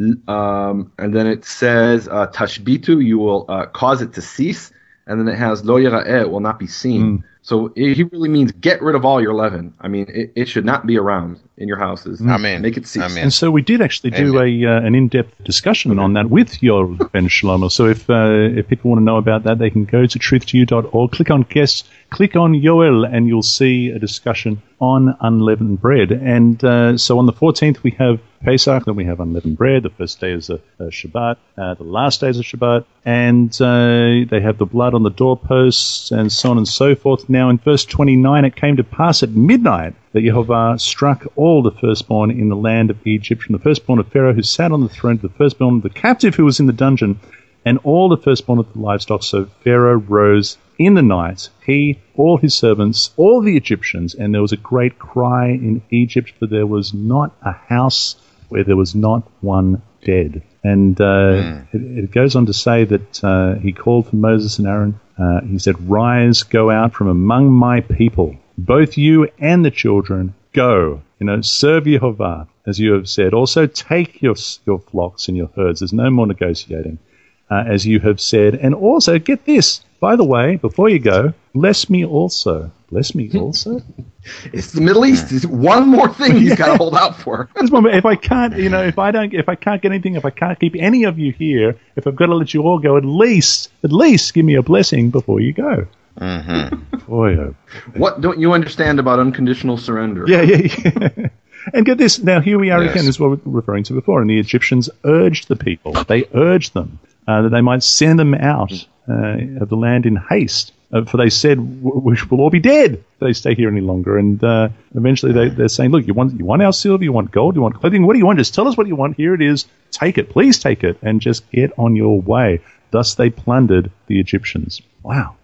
S3: Um, and then it says uh, tashbitu, you will uh, cause it to cease. And then it has lo yira'eh, it will not be seen.
S1: Mm.
S3: So it, he really means get rid of all your leaven. I mean, it, it should not be around in your houses.
S2: Amen.
S3: Make it cease.
S2: Amen.
S1: And so we did actually do a uh, an in-depth discussion on that with Yoel Ben Shlomo. So if uh, if people want to know about that, they can go to truth to you dot org, click on guests, click on Yoel, and you'll see a discussion on unleavened bread. And uh, so on the fourteenth we have Pesach, then we have unleavened bread. The first day is a, a Shabbat. Uh, the last day is a Shabbat. And uh, they have the blood on the doorposts and so on and so forth. Now in verse twenty-nine, it came to pass at midnight that Yehovah struck all the firstborn in the land of Egypt, from the firstborn of Pharaoh who sat on the throne to the firstborn of the captive who was in the dungeon, and all the firstborn of the livestock. So Pharaoh rose in the night, he, all his servants, all the Egyptians, and there was a great cry in Egypt, for there was not a house where there was not one dead. And uh, mm. it, it goes on to say that uh, he called for Moses and Aaron. Uh, he said, "Rise, go out from among my people, both you and the children. Go, you know, serve Yehovah, as you have said. Also take your your flocks and your herds." There's no more negotiating, uh, as you have said. And also, get this, by the way, before you go, bless me also. Bless me also.
S3: It's the Middle East. It's one more thing he's got to hold out for.
S1: If I can't, you know, if I don't, if I can't get anything, if I can't keep any of you here, if I've got to let you all go, at least, at least give me a blessing before you go.
S2: Mm-hmm.
S1: Boy, oh.
S3: What don't you understand about unconditional surrender?
S1: Yeah, yeah, yeah. And get this. Now, here we are
S2: Yes.
S1: again. This is what we were referring to before. And the Egyptians urged the people. They urged them uh, that they might send them out uh, of the land in haste. Uh, for they said, we will all be dead if they stay here any longer. And uh, eventually they, they're saying, look, you want you want our silver, you want gold, you want clothing, what do you want? Just tell us what you want. Here it is. Take it. Please take it. And just get on your way. Thus they plundered the Egyptians. Wow.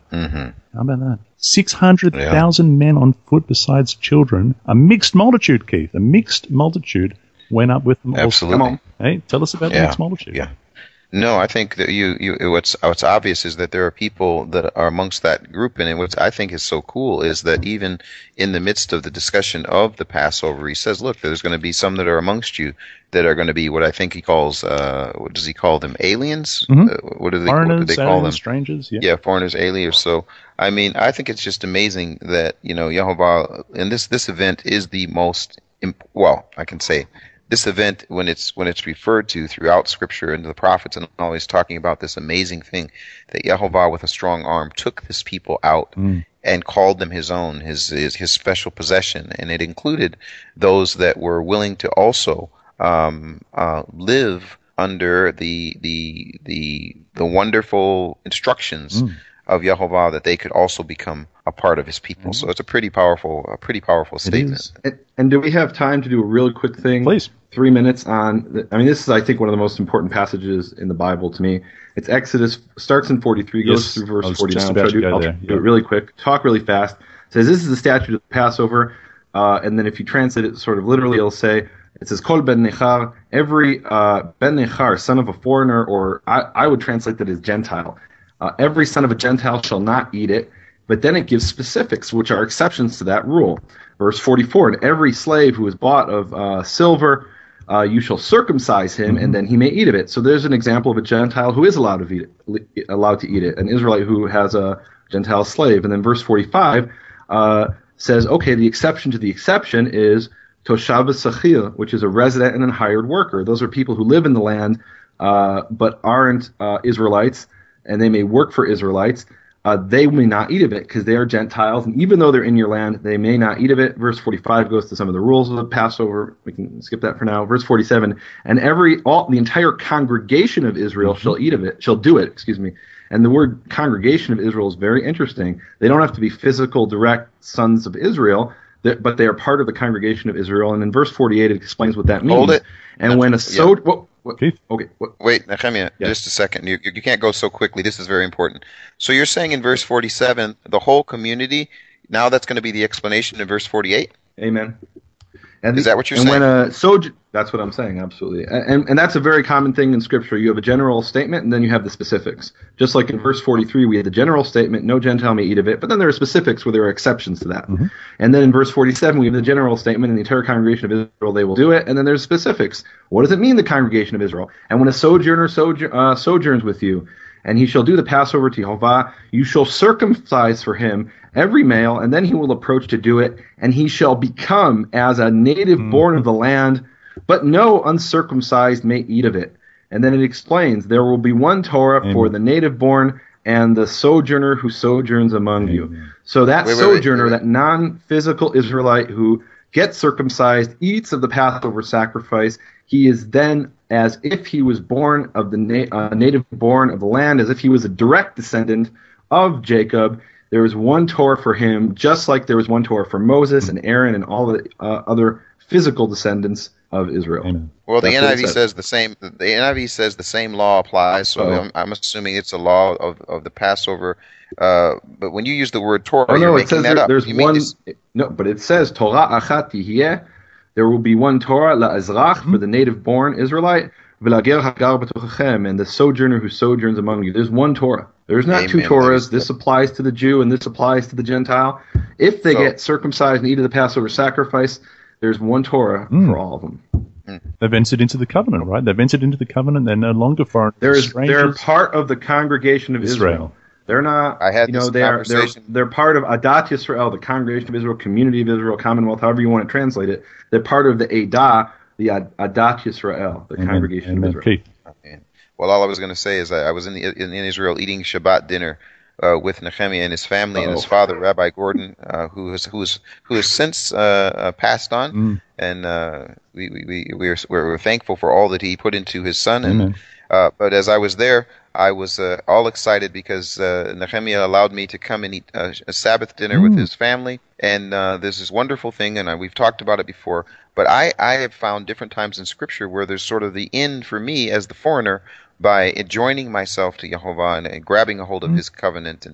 S2: Mm-hmm.
S1: How about that? six hundred thousand yeah. men on foot besides children. A mixed multitude, Keith. A mixed multitude went up with them.
S2: Absolutely.
S1: Also. Hey, tell us about
S2: yeah.
S1: the mixed multitude.
S2: Yeah. No, I think that you, you what's what's obvious is that there are people that are amongst that group, and what I think is so cool is that even in the midst of the discussion of the Passover, he says, "Look, there's going to be some that are amongst you that are going to be what I think he calls uh, what does he call them? Aliens?
S1: Mm-hmm.
S2: Uh, what do they
S1: foreigners,
S2: what do they call them?
S1: Strangers? Yeah.
S2: yeah, foreigners, aliens. So I mean, I think it's just amazing that you know Yehovah, and this this event is the most imp- well, I can say. This event, when it's when it's referred to throughout Scripture and the prophets, and always talking about this amazing thing that Yehovah, with a strong arm, took this people out
S1: mm.
S2: and called them his own, his, his his special possession, and it included those that were willing to also um, uh, live under the the the the wonderful instructions mm. of Yehovah, that they could also become a part of his people. Mm-hmm. So it's a pretty powerful, a pretty powerful statement.
S3: And, and do we have time to do a really quick thing?
S1: Please.
S3: Three minutes on, the, I mean, this is, I think, one of the most important passages in the Bible to me. It's Exodus, starts in forty-three, goes
S1: yes,
S3: through verse forty-nine.
S1: I'll,
S3: do,
S1: I'll
S3: do
S1: yeah.
S3: it really quick, talk really fast. It says, this is the statute of the Passover. Uh, and then if you translate it sort of literally, it'll say, it says, Kol ben nechar, every uh, ben nechar, son of a foreigner, or I, I would translate that as Gentile. Uh, every son of a Gentile shall not eat it. But then it gives specifics, which are exceptions to that rule. Verse forty-four, and every slave who is bought of uh, silver, uh, you shall circumcise him, mm-hmm. and then he may eat of it. So there's an example of a Gentile who is allowed to eat it, allowed to eat it, an Israelite who has a Gentile slave. And then verse forty-five uh, says, okay, the exception to the exception is toshav sachir, which is a resident and a hired worker. Those are people who live in the land uh, but aren't uh, Israelites, and they may work for Israelites. Uh, they may not eat of it because they are Gentiles, and even though they're in your land, they may not eat of it. Verse forty-five goes to some of the rules of the Passover. We can skip that for now. Verse forty-seven, and every all the entire congregation of Israel mm-hmm. shall eat of it, shall do it. Excuse me. And the word congregation of Israel is very interesting. They don't have to be physical, direct sons of Israel, but they are part of the congregation of Israel. And in verse forty-eight, it explains what that means.
S2: Hold it.
S3: And
S2: That's,
S3: when a so
S2: yeah.
S3: what, what,
S1: Keith?
S3: okay. What,
S2: Wait, Nehemiah, yeah. just a second. You, you can't go so quickly. This is very important. So you're saying in verse forty-seven, the whole community, now that's going to be the explanation in verse forty-eight?
S3: Amen. And
S2: is
S3: the,
S2: that what you're
S3: and
S2: saying?
S3: When a sojourn, that's what I'm saying, absolutely. And, and that's a very common thing in Scripture. You have a general statement, and then you have the specifics. Just like in verse forty-three, we have the general statement, no Gentile may eat of it, but then there are specifics where there are exceptions to that. Mm-hmm. And then in verse forty-seven, we have the general statement, and the entire congregation of Israel, they will do it, and then there's specifics. What does it mean, the congregation of Israel? And when a sojourner sojour, uh, sojourns with you, and he shall do the Passover to Yehovah, you shall circumcise for him every male, and then he will approach to do it, and he shall become as a native mm-hmm. born of the land, but no uncircumcised may eat of it. And then it explains, there will be one Torah Amen. For the native born and the sojourner who sojourns among Amen. You. So that wait, sojourner, wait, wait, wait. that non-physical Israelite who gets circumcised, eats of the Passover sacrifice, he is then as if he was born of the na- uh, native born of the land, as if he was a direct descendant of Jacob. There is one Torah for him, just like there was one Torah for Moses and Aaron and all the uh, other physical descendants of Israel.
S1: Amen.
S2: Well, the That's N I V says. says the same. The N I V says the same law applies. So oh. I'm, I'm assuming it's a law of, of the Passover. Uh, but when you use the word Torah,
S3: oh, no,
S2: you're
S3: it says
S2: making that
S3: there,
S2: up.
S3: There's
S2: you
S3: one.
S2: Mean
S3: no, but it says Torah achat tihiyeh. There will be one Torah la'azrach mm-hmm. for the native-born Israelite, v'lager hagar b'tochachem, and the sojourner who sojourns among you. There's one Torah. There's not Amen. Two Torahs. This applies to the Jew and this applies to the Gentile. If they so, get circumcised and eat of the Passover sacrifice, there's one Torah mm. for all of them.
S1: They've entered into the covenant, right? They've entered into the covenant. They're no longer foreign.
S3: There is, they're part of the congregation of Israel. Israel. They're not,
S2: I had
S3: you know, they are, they're, they're part of Adat Yisrael, the congregation of Israel, community of Israel, commonwealth, however you want to translate it. They're part of the Adah, the Adat Yisrael, the
S1: Amen.
S3: congregation
S1: Amen.
S3: of Israel.
S2: Amen. Well, all I was going to say is that I was in, the, in, in Israel eating Shabbat dinner uh, with Nehemiah and his family Uh-oh. and his father, Rabbi Gordon, uh, who has who is who has since uh, uh, passed on, mm. and uh, we we we we're, we're thankful for all that he put into his son. And
S1: Amen.
S2: uh, but as I was there, I was uh, all excited because uh, Nehemiah allowed me to come and eat uh, a Sabbath dinner mm. with his family, and uh, there's this wonderful thing, and I, we've talked about it before. But I, I have found different times in Scripture where there's sort of the in for me as the foreigner by joining myself to Yehovah and, and grabbing a hold of mm. His covenant and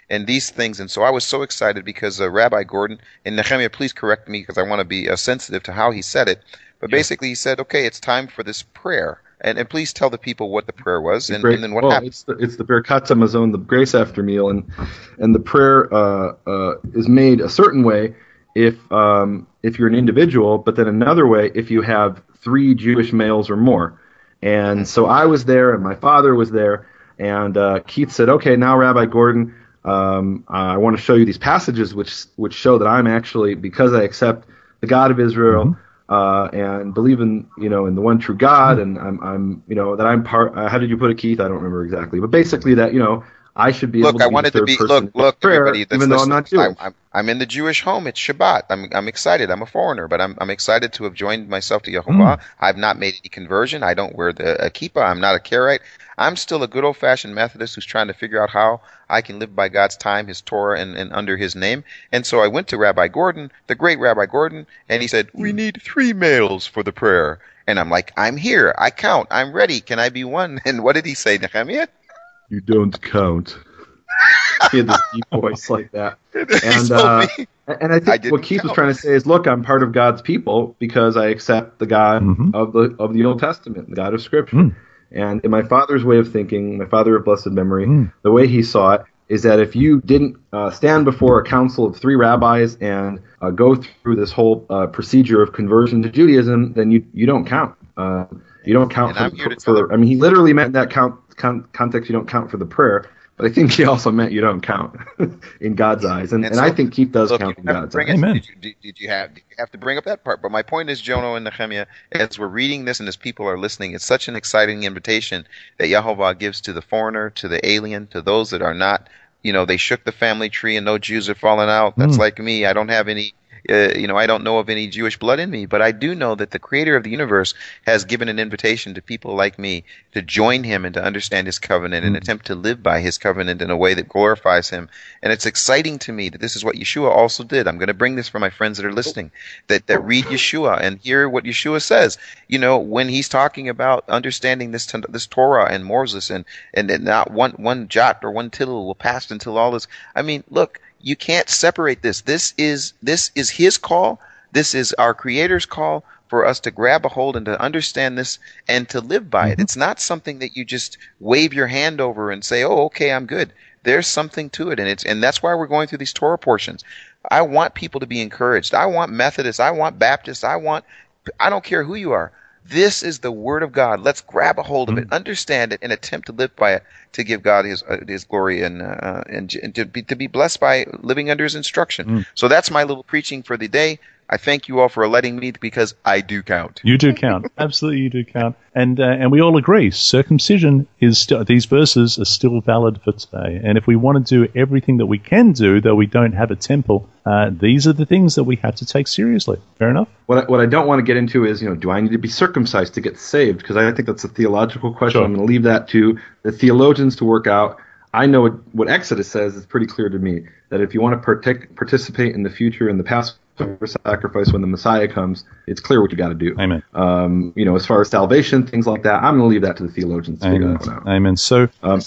S2: and these things. And so I was so excited because uh, Rabbi Gordon, and Nehemiah, please correct me because I want to be uh, sensitive to how he said it. But yeah. basically he said, okay, it's time for this prayer. And, and please tell the people what the prayer was, and, and then what
S3: well,
S2: happened.
S3: It's the, it's the Birkat Hamazon, the grace after meal, and and the prayer uh, uh, is made a certain way if um, if you're an individual, but then another way if you have three Jewish males or more. And so I was there, and my father was there, and uh, Keith said, "Okay, now Rabbi Gordon, um, I want to show you these passages which which show that I'm actually, because I accept the God of Israel." Mm-hmm. Uh, and believe in, you know, in the one true God, and I'm, I'm, you know, that I'm part. Uh, how did you put it, Keith? I don't remember exactly, but basically that, you know, I should be
S2: look,
S3: able to
S2: I
S3: be
S2: wanted
S3: the third
S2: to be,
S3: person
S2: look, look,
S3: prayer,
S2: everybody,
S3: even though I'm not Jewish.
S2: I'm, I'm in the Jewish home. It's Shabbat. I'm, I'm excited. I'm a foreigner, but I'm, I'm excited to have joined myself to Yehovah. Mm. I've not made any conversion. I don't wear the a kippah. I'm not a Karaite. I'm still a good old-fashioned Methodist who's trying to figure out how I can live by God's time, His Torah, and, and under His name. And so I went to Rabbi Gordon, the great Rabbi Gordon, and he said, we need three males for the prayer. And I'm like, I'm here. I count. I'm ready. Can I be one? And what did he say, Nehemiah?
S3: You don't count. He had this deep voice like that. And uh, and I think I what Keith count. was trying to say is, look, I'm part of God's people because I accept the God mm-hmm. of the of the Old Testament, the God of Scripture. Mm. And in my father's way of thinking, my father of blessed memory, mm. the way he saw it is that if you didn't uh, stand before a council of three rabbis and uh, go through this whole uh, procedure of conversion to Judaism, then you you don't count. Uh, you don't count and for, for, for the, I mean, he literally meant in that count, con- context, you don't count for the prayer. But I think he also meant you don't count in God's eyes, and, and, and so, I think Keith does look, count in God's eyes.
S2: Amen. Did you, did, did you have did you have to bring up that part? But my point is, Jono and Nehemiah, as we're reading this and as people are listening, it's such an exciting invitation that Yehovah gives to the foreigner, to the alien, to those that are not. You know, they shook the family tree and no Jews are falling out. That's mm. like me. I don't have any. Uh, you know, I don't know of any Jewish blood in me, but I do know that the Creator of the universe has given an invitation to people like me to join Him and to understand His covenant and attempt to live by His covenant in a way that glorifies Him. And it's exciting to me that this is what Yeshua also did. I'm going to bring this for my friends that are listening, that, that read Yeshua and hear what Yeshua says. You know, when He's talking about understanding this this Torah and Moses and, and that not one, one jot or one tittle will pass until all this. I mean, look. You can't separate this. This is this is His call. This is our Creator's call for us to grab a hold and to understand this and to live by mm-hmm. it. It's not something that you just wave your hand over and say, "Oh, okay, I'm good." There's something to it, and it's and that's why we're going through these Torah portions. I want people to be encouraged. I want Methodists. I want Baptists. I want. I don't care who you are. This is the Word of God. Let's grab a hold of it, understand it, and attempt to live by it to give God His uh, His glory and uh, and, and to be to be blessed by living under His instruction. Mm. So that's my little preaching for the day. I thank you all for letting me, because I do count.
S1: You do count. Absolutely, you do count. And uh, and we all agree, circumcision is still, these verses are still valid for today. And if we want to do everything that we can do, though we don't have a temple, uh, these are the things that we have to take seriously. Fair enough?
S3: What I, what I don't want to get into is, you know, do I need to be circumcised to get saved? Because I think that's a theological question. Sure. I'm going to leave that to the theologians to work out. I know what, what Exodus says is pretty clear to me, that if you want to partic- participate in the future in the Passover sacrifice when the Messiah comes, it's clear what you got to do.
S1: Amen.
S3: Um, you know, as far as salvation, things like that, I'm going to leave that to the theologians to
S1: Amen.
S3: figure that out.
S1: Amen. So, um,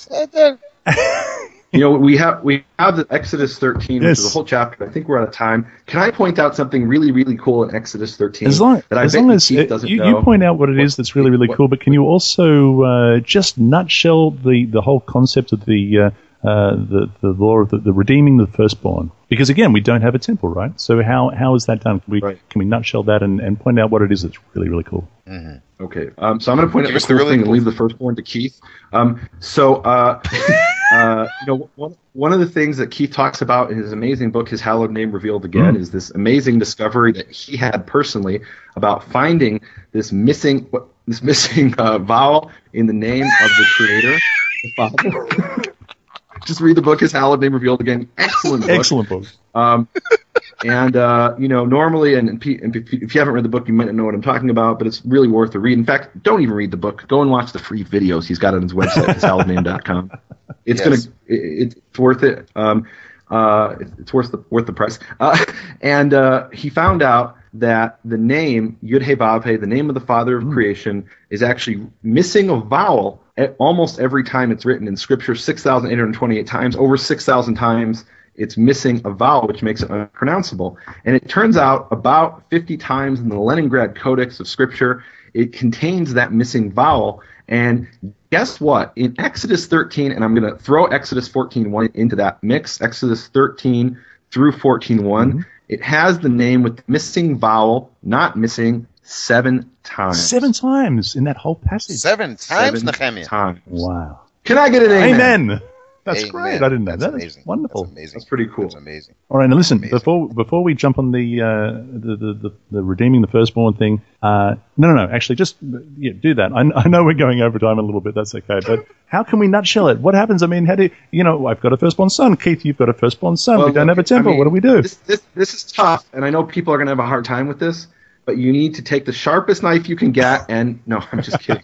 S3: you know, we have we have the Exodus thirteen,
S1: yes.
S3: which is a whole chapter. I think we're out of time. Can I point out something really, really cool in Exodus thirteen?
S1: As long
S3: that I
S1: as,
S3: bet
S1: long as
S3: Keith
S1: uh,
S3: doesn't
S1: you,
S3: know.
S1: you point out what it is that's really, really
S3: what,
S1: cool, but can you also uh, just nutshell the, the whole concept of the uh, uh, the the law of the, the redeeming the firstborn? Because again, we don't have a temple, right? So how how is that done? Can we right. can we nutshell that and, and point out what it is that's really, really cool?
S3: Mm-hmm. Okay, um, so I'm going to point out the cool really thing cool. and leave the firstborn to Keith. Um, so, uh, uh, you know, one, one of the things that Keith talks about in his amazing book, His Hallowed Name Revealed Again, mm. is this amazing discovery that he had personally about finding this missing this missing uh, vowel in the name of the Creator, the Father. Just read the book, His Hallowed Name Revealed Again. Excellent book.
S1: Excellent book.
S3: Um, and, uh, you know, normally, and, and if you haven't read the book, you might not know what I'm talking about, but it's really worth a read. In fact, don't even read the book. Go and watch the free videos he's got on his website, his hallowed name dot com. It's yes. going to, it, it's worth it. Um, uh, it's worth the, worth the price. Uh, and uh, he found out that the name, Yud He Vav He, the name of the Father of mm. creation, is actually missing a vowel almost every time it's written in Scripture, six thousand eight hundred twenty-eight times, over six thousand times, it's missing a vowel, which makes it unpronounceable. And it turns out about fifty times in the Leningrad Codex of Scripture, it contains that missing vowel. And guess what? In Exodus thirteen, and I'm going to throw Exodus fourteen one into that mix, Exodus thirteen through fourteen one, mm-hmm. it has the name with the missing vowel, not missing, seven times.
S1: Seven times in that whole passage.
S2: Seven times,
S3: Seven
S2: Nehemiah.
S3: times.
S1: Wow.
S3: Can I get an amen?
S1: Amen. That's
S2: Amen.
S1: great. I didn't know
S2: That's
S1: that.
S2: amazing.
S1: That's wonderful.
S2: That's amazing.
S3: That's pretty cool.
S2: That's amazing.
S1: All right, now listen.
S2: Amazing.
S1: Before before we jump on the uh, the, the, the the redeeming the firstborn thing, uh, no, no, no. Actually, just yeah, do that. I, I know we're going over time a little bit. That's okay. But how can we nutshell it? What happens? I mean, how do you, you know? I've got a firstborn son. Keith, you've got a firstborn son.
S3: Well,
S1: we don't
S3: look,
S1: have a temple.
S3: I mean,
S1: what do we do?
S3: This, this this is tough, and I know people are going to have a hard time with this. But you need to take the sharpest knife you can get, and no, I'm just kidding.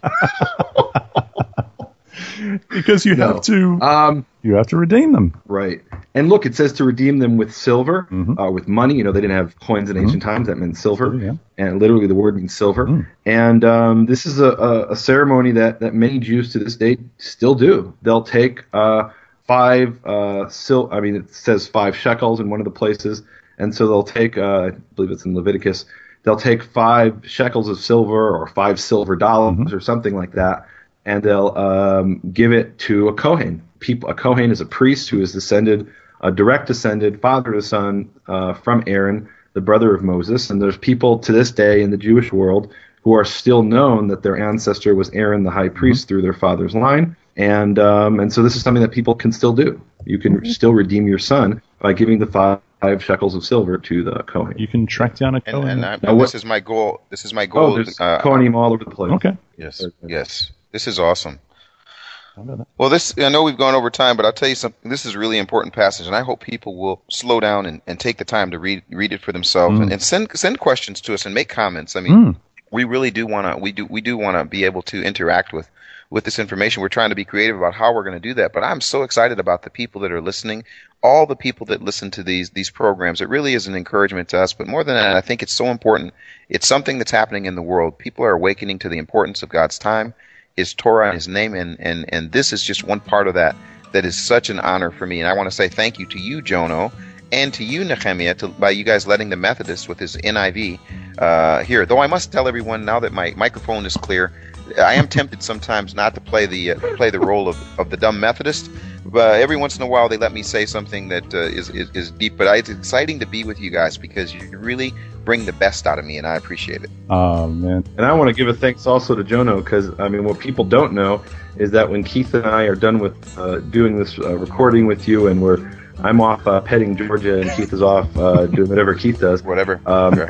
S1: Because you
S3: No.
S1: have to,
S3: Um,
S1: you have to redeem them.
S3: right. And look, it says to redeem them with silver,
S1: Mhm.
S3: uh, with money. You know, they didn't have coins in ancient times. That meant silver.
S1: Silver, yeah.
S3: And literally the word means silver.
S1: Mm.
S3: And um, this is a, a, a ceremony that, that many Jews to this day still do. They'll take uh, five, uh, sil- I mean, it says five shekels in one of the places. And so they'll take, uh, I believe it's in Leviticus, they'll take five shekels of silver or five silver dollars
S1: Mhm.
S3: or something like that, and they'll um, give it to a Kohen. People, a Kohen is a priest who is descended, a direct descended, father to son, uh, from Aaron, the brother of Moses. And there's people to this day in the Jewish world who are still known that their ancestor was Aaron, the high priest, mm-hmm. through their father's line. And um, and so this is something that people can still do. You can mm-hmm. still redeem your son by giving the five, five shekels of silver to the Kohen.
S1: You can track down a
S2: And,
S1: Kohen.
S2: and, I,
S3: Now,
S2: and
S3: what-
S2: this is my goal. This is my goal.
S3: Oh, there's
S2: uh,
S3: Kohanim all over the place.
S1: Okay.
S2: Yes, yes. This is awesome.
S1: How about that?
S2: Well, this I know we've gone over time, but I'll tell you something. This is a really important passage, and I hope people will slow down and, and take the time to read read it for themselves
S1: Mm.
S2: and, and send send questions to us and make comments. I mean,
S1: Mm.
S2: we really do want to we do we do want to be able to interact with with this information. We're trying to be creative about how we're going to do that. But I'm so excited about the people that are listening, all the people that listen to these these programs. It really is an encouragement to us. But more than that, I think it's so important. It's something that's happening in the world. People are awakening to the importance of God's time, His Torah, and His name, and and and this is just one part of that. That is such an honor for me, and I want to say thank you to you, Jono, and to you, Nehemiah, to, by you guys letting the Methodist with his N I V uh, here. Though I must tell everyone now that my microphone is clear, I am tempted sometimes not to play the uh, play the role of, of the dumb Methodist. But every once in a while, they let me say something that uh, is, is is deep. But I, it's exciting to be with you guys because you really bring the best out of me, and I appreciate it.
S1: Oh, man.
S3: And I want to give a thanks also to Jono, because, I mean, what people don't know is that when Keith and I are done with uh, doing this uh, recording with you, and we're I'm off uh, petting Georgia, and Keith is off uh, doing whatever Keith does.
S2: Whatever.
S3: Um,
S2: Sure.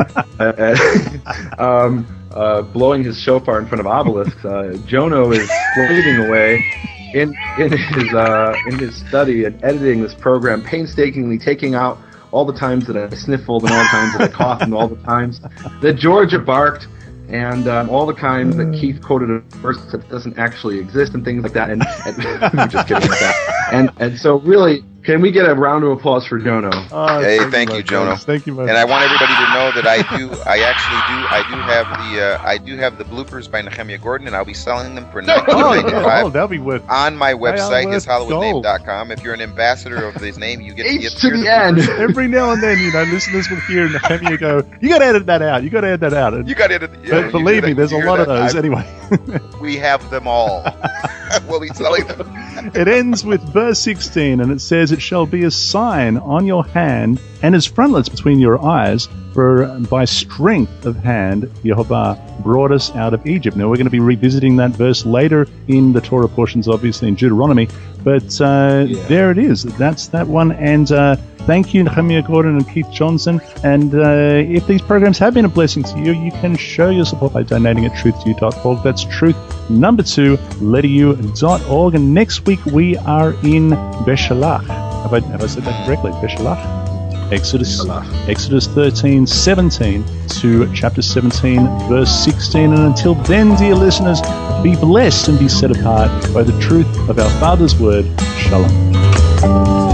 S3: uh, um, uh, blowing his shofar in front of obelisks, uh, Jono is slaving away in in his uh, in his study and editing this program, painstakingly taking out all the times that I sniffled and all the times that I coughed and all the times that Georgia barked and um, all the times that Keith quoted a verse that doesn't actually exist and things like that. And, and I'm just kidding with that. And and so really, can we get a round of applause for Jono?
S1: Oh,
S2: Hey, thank
S1: my
S2: you, Jono.
S1: friends. Thank you, my
S2: And I want everybody to know that I do, I actually do, I do have the, uh, I do have the bloopers by Nehemiah Gordon, and I'll be selling them for nineteen
S1: Oh,
S2: ninety-five
S1: yeah, oh, that'll be worth.
S2: on my website,
S1: worth
S2: his hollywood name
S1: gold.
S2: dot com. If you're an ambassador of his name, you get to
S3: H
S2: get
S3: to
S2: hear
S3: the end.
S2: bloopers.
S1: Every now and then, you know, listeners will hear Nehemiah go, "You got to edit that out. You got to edit that out." And,
S2: You got it. Yeah,
S1: but
S2: you
S1: believe
S2: hear
S1: me,
S2: that-
S1: there's
S2: you
S1: a
S2: hear
S1: lot of
S2: that.
S1: those
S2: I-
S1: anyway.
S2: We have them all. We'll be selling them.
S1: It ends with verse sixteen, and it says, "It shall be a sign on your hand and as frontlets between your eyes, for by strength of hand Jehovah brought us out of Egypt." Now, we're going to be revisiting that verse later in the Torah portions, obviously, in Deuteronomy, but uh,
S3: Yeah.
S1: there it is. That's that one, and uh, thank you, Nehemiah Gordon and Keith Johnson. And uh, if these programs have been a blessing to you, you can show your support by donating at truth to you dot org. That's truth, number two, letter u dot org. And next week we are in Beshalach. Have I, have I said that correctly? Beshalach? Exodus, Exodus thirteen, seventeen to chapter seventeen, verse sixteen. And until then, dear listeners, be blessed and be set apart by the truth of our Father's word. Shalom.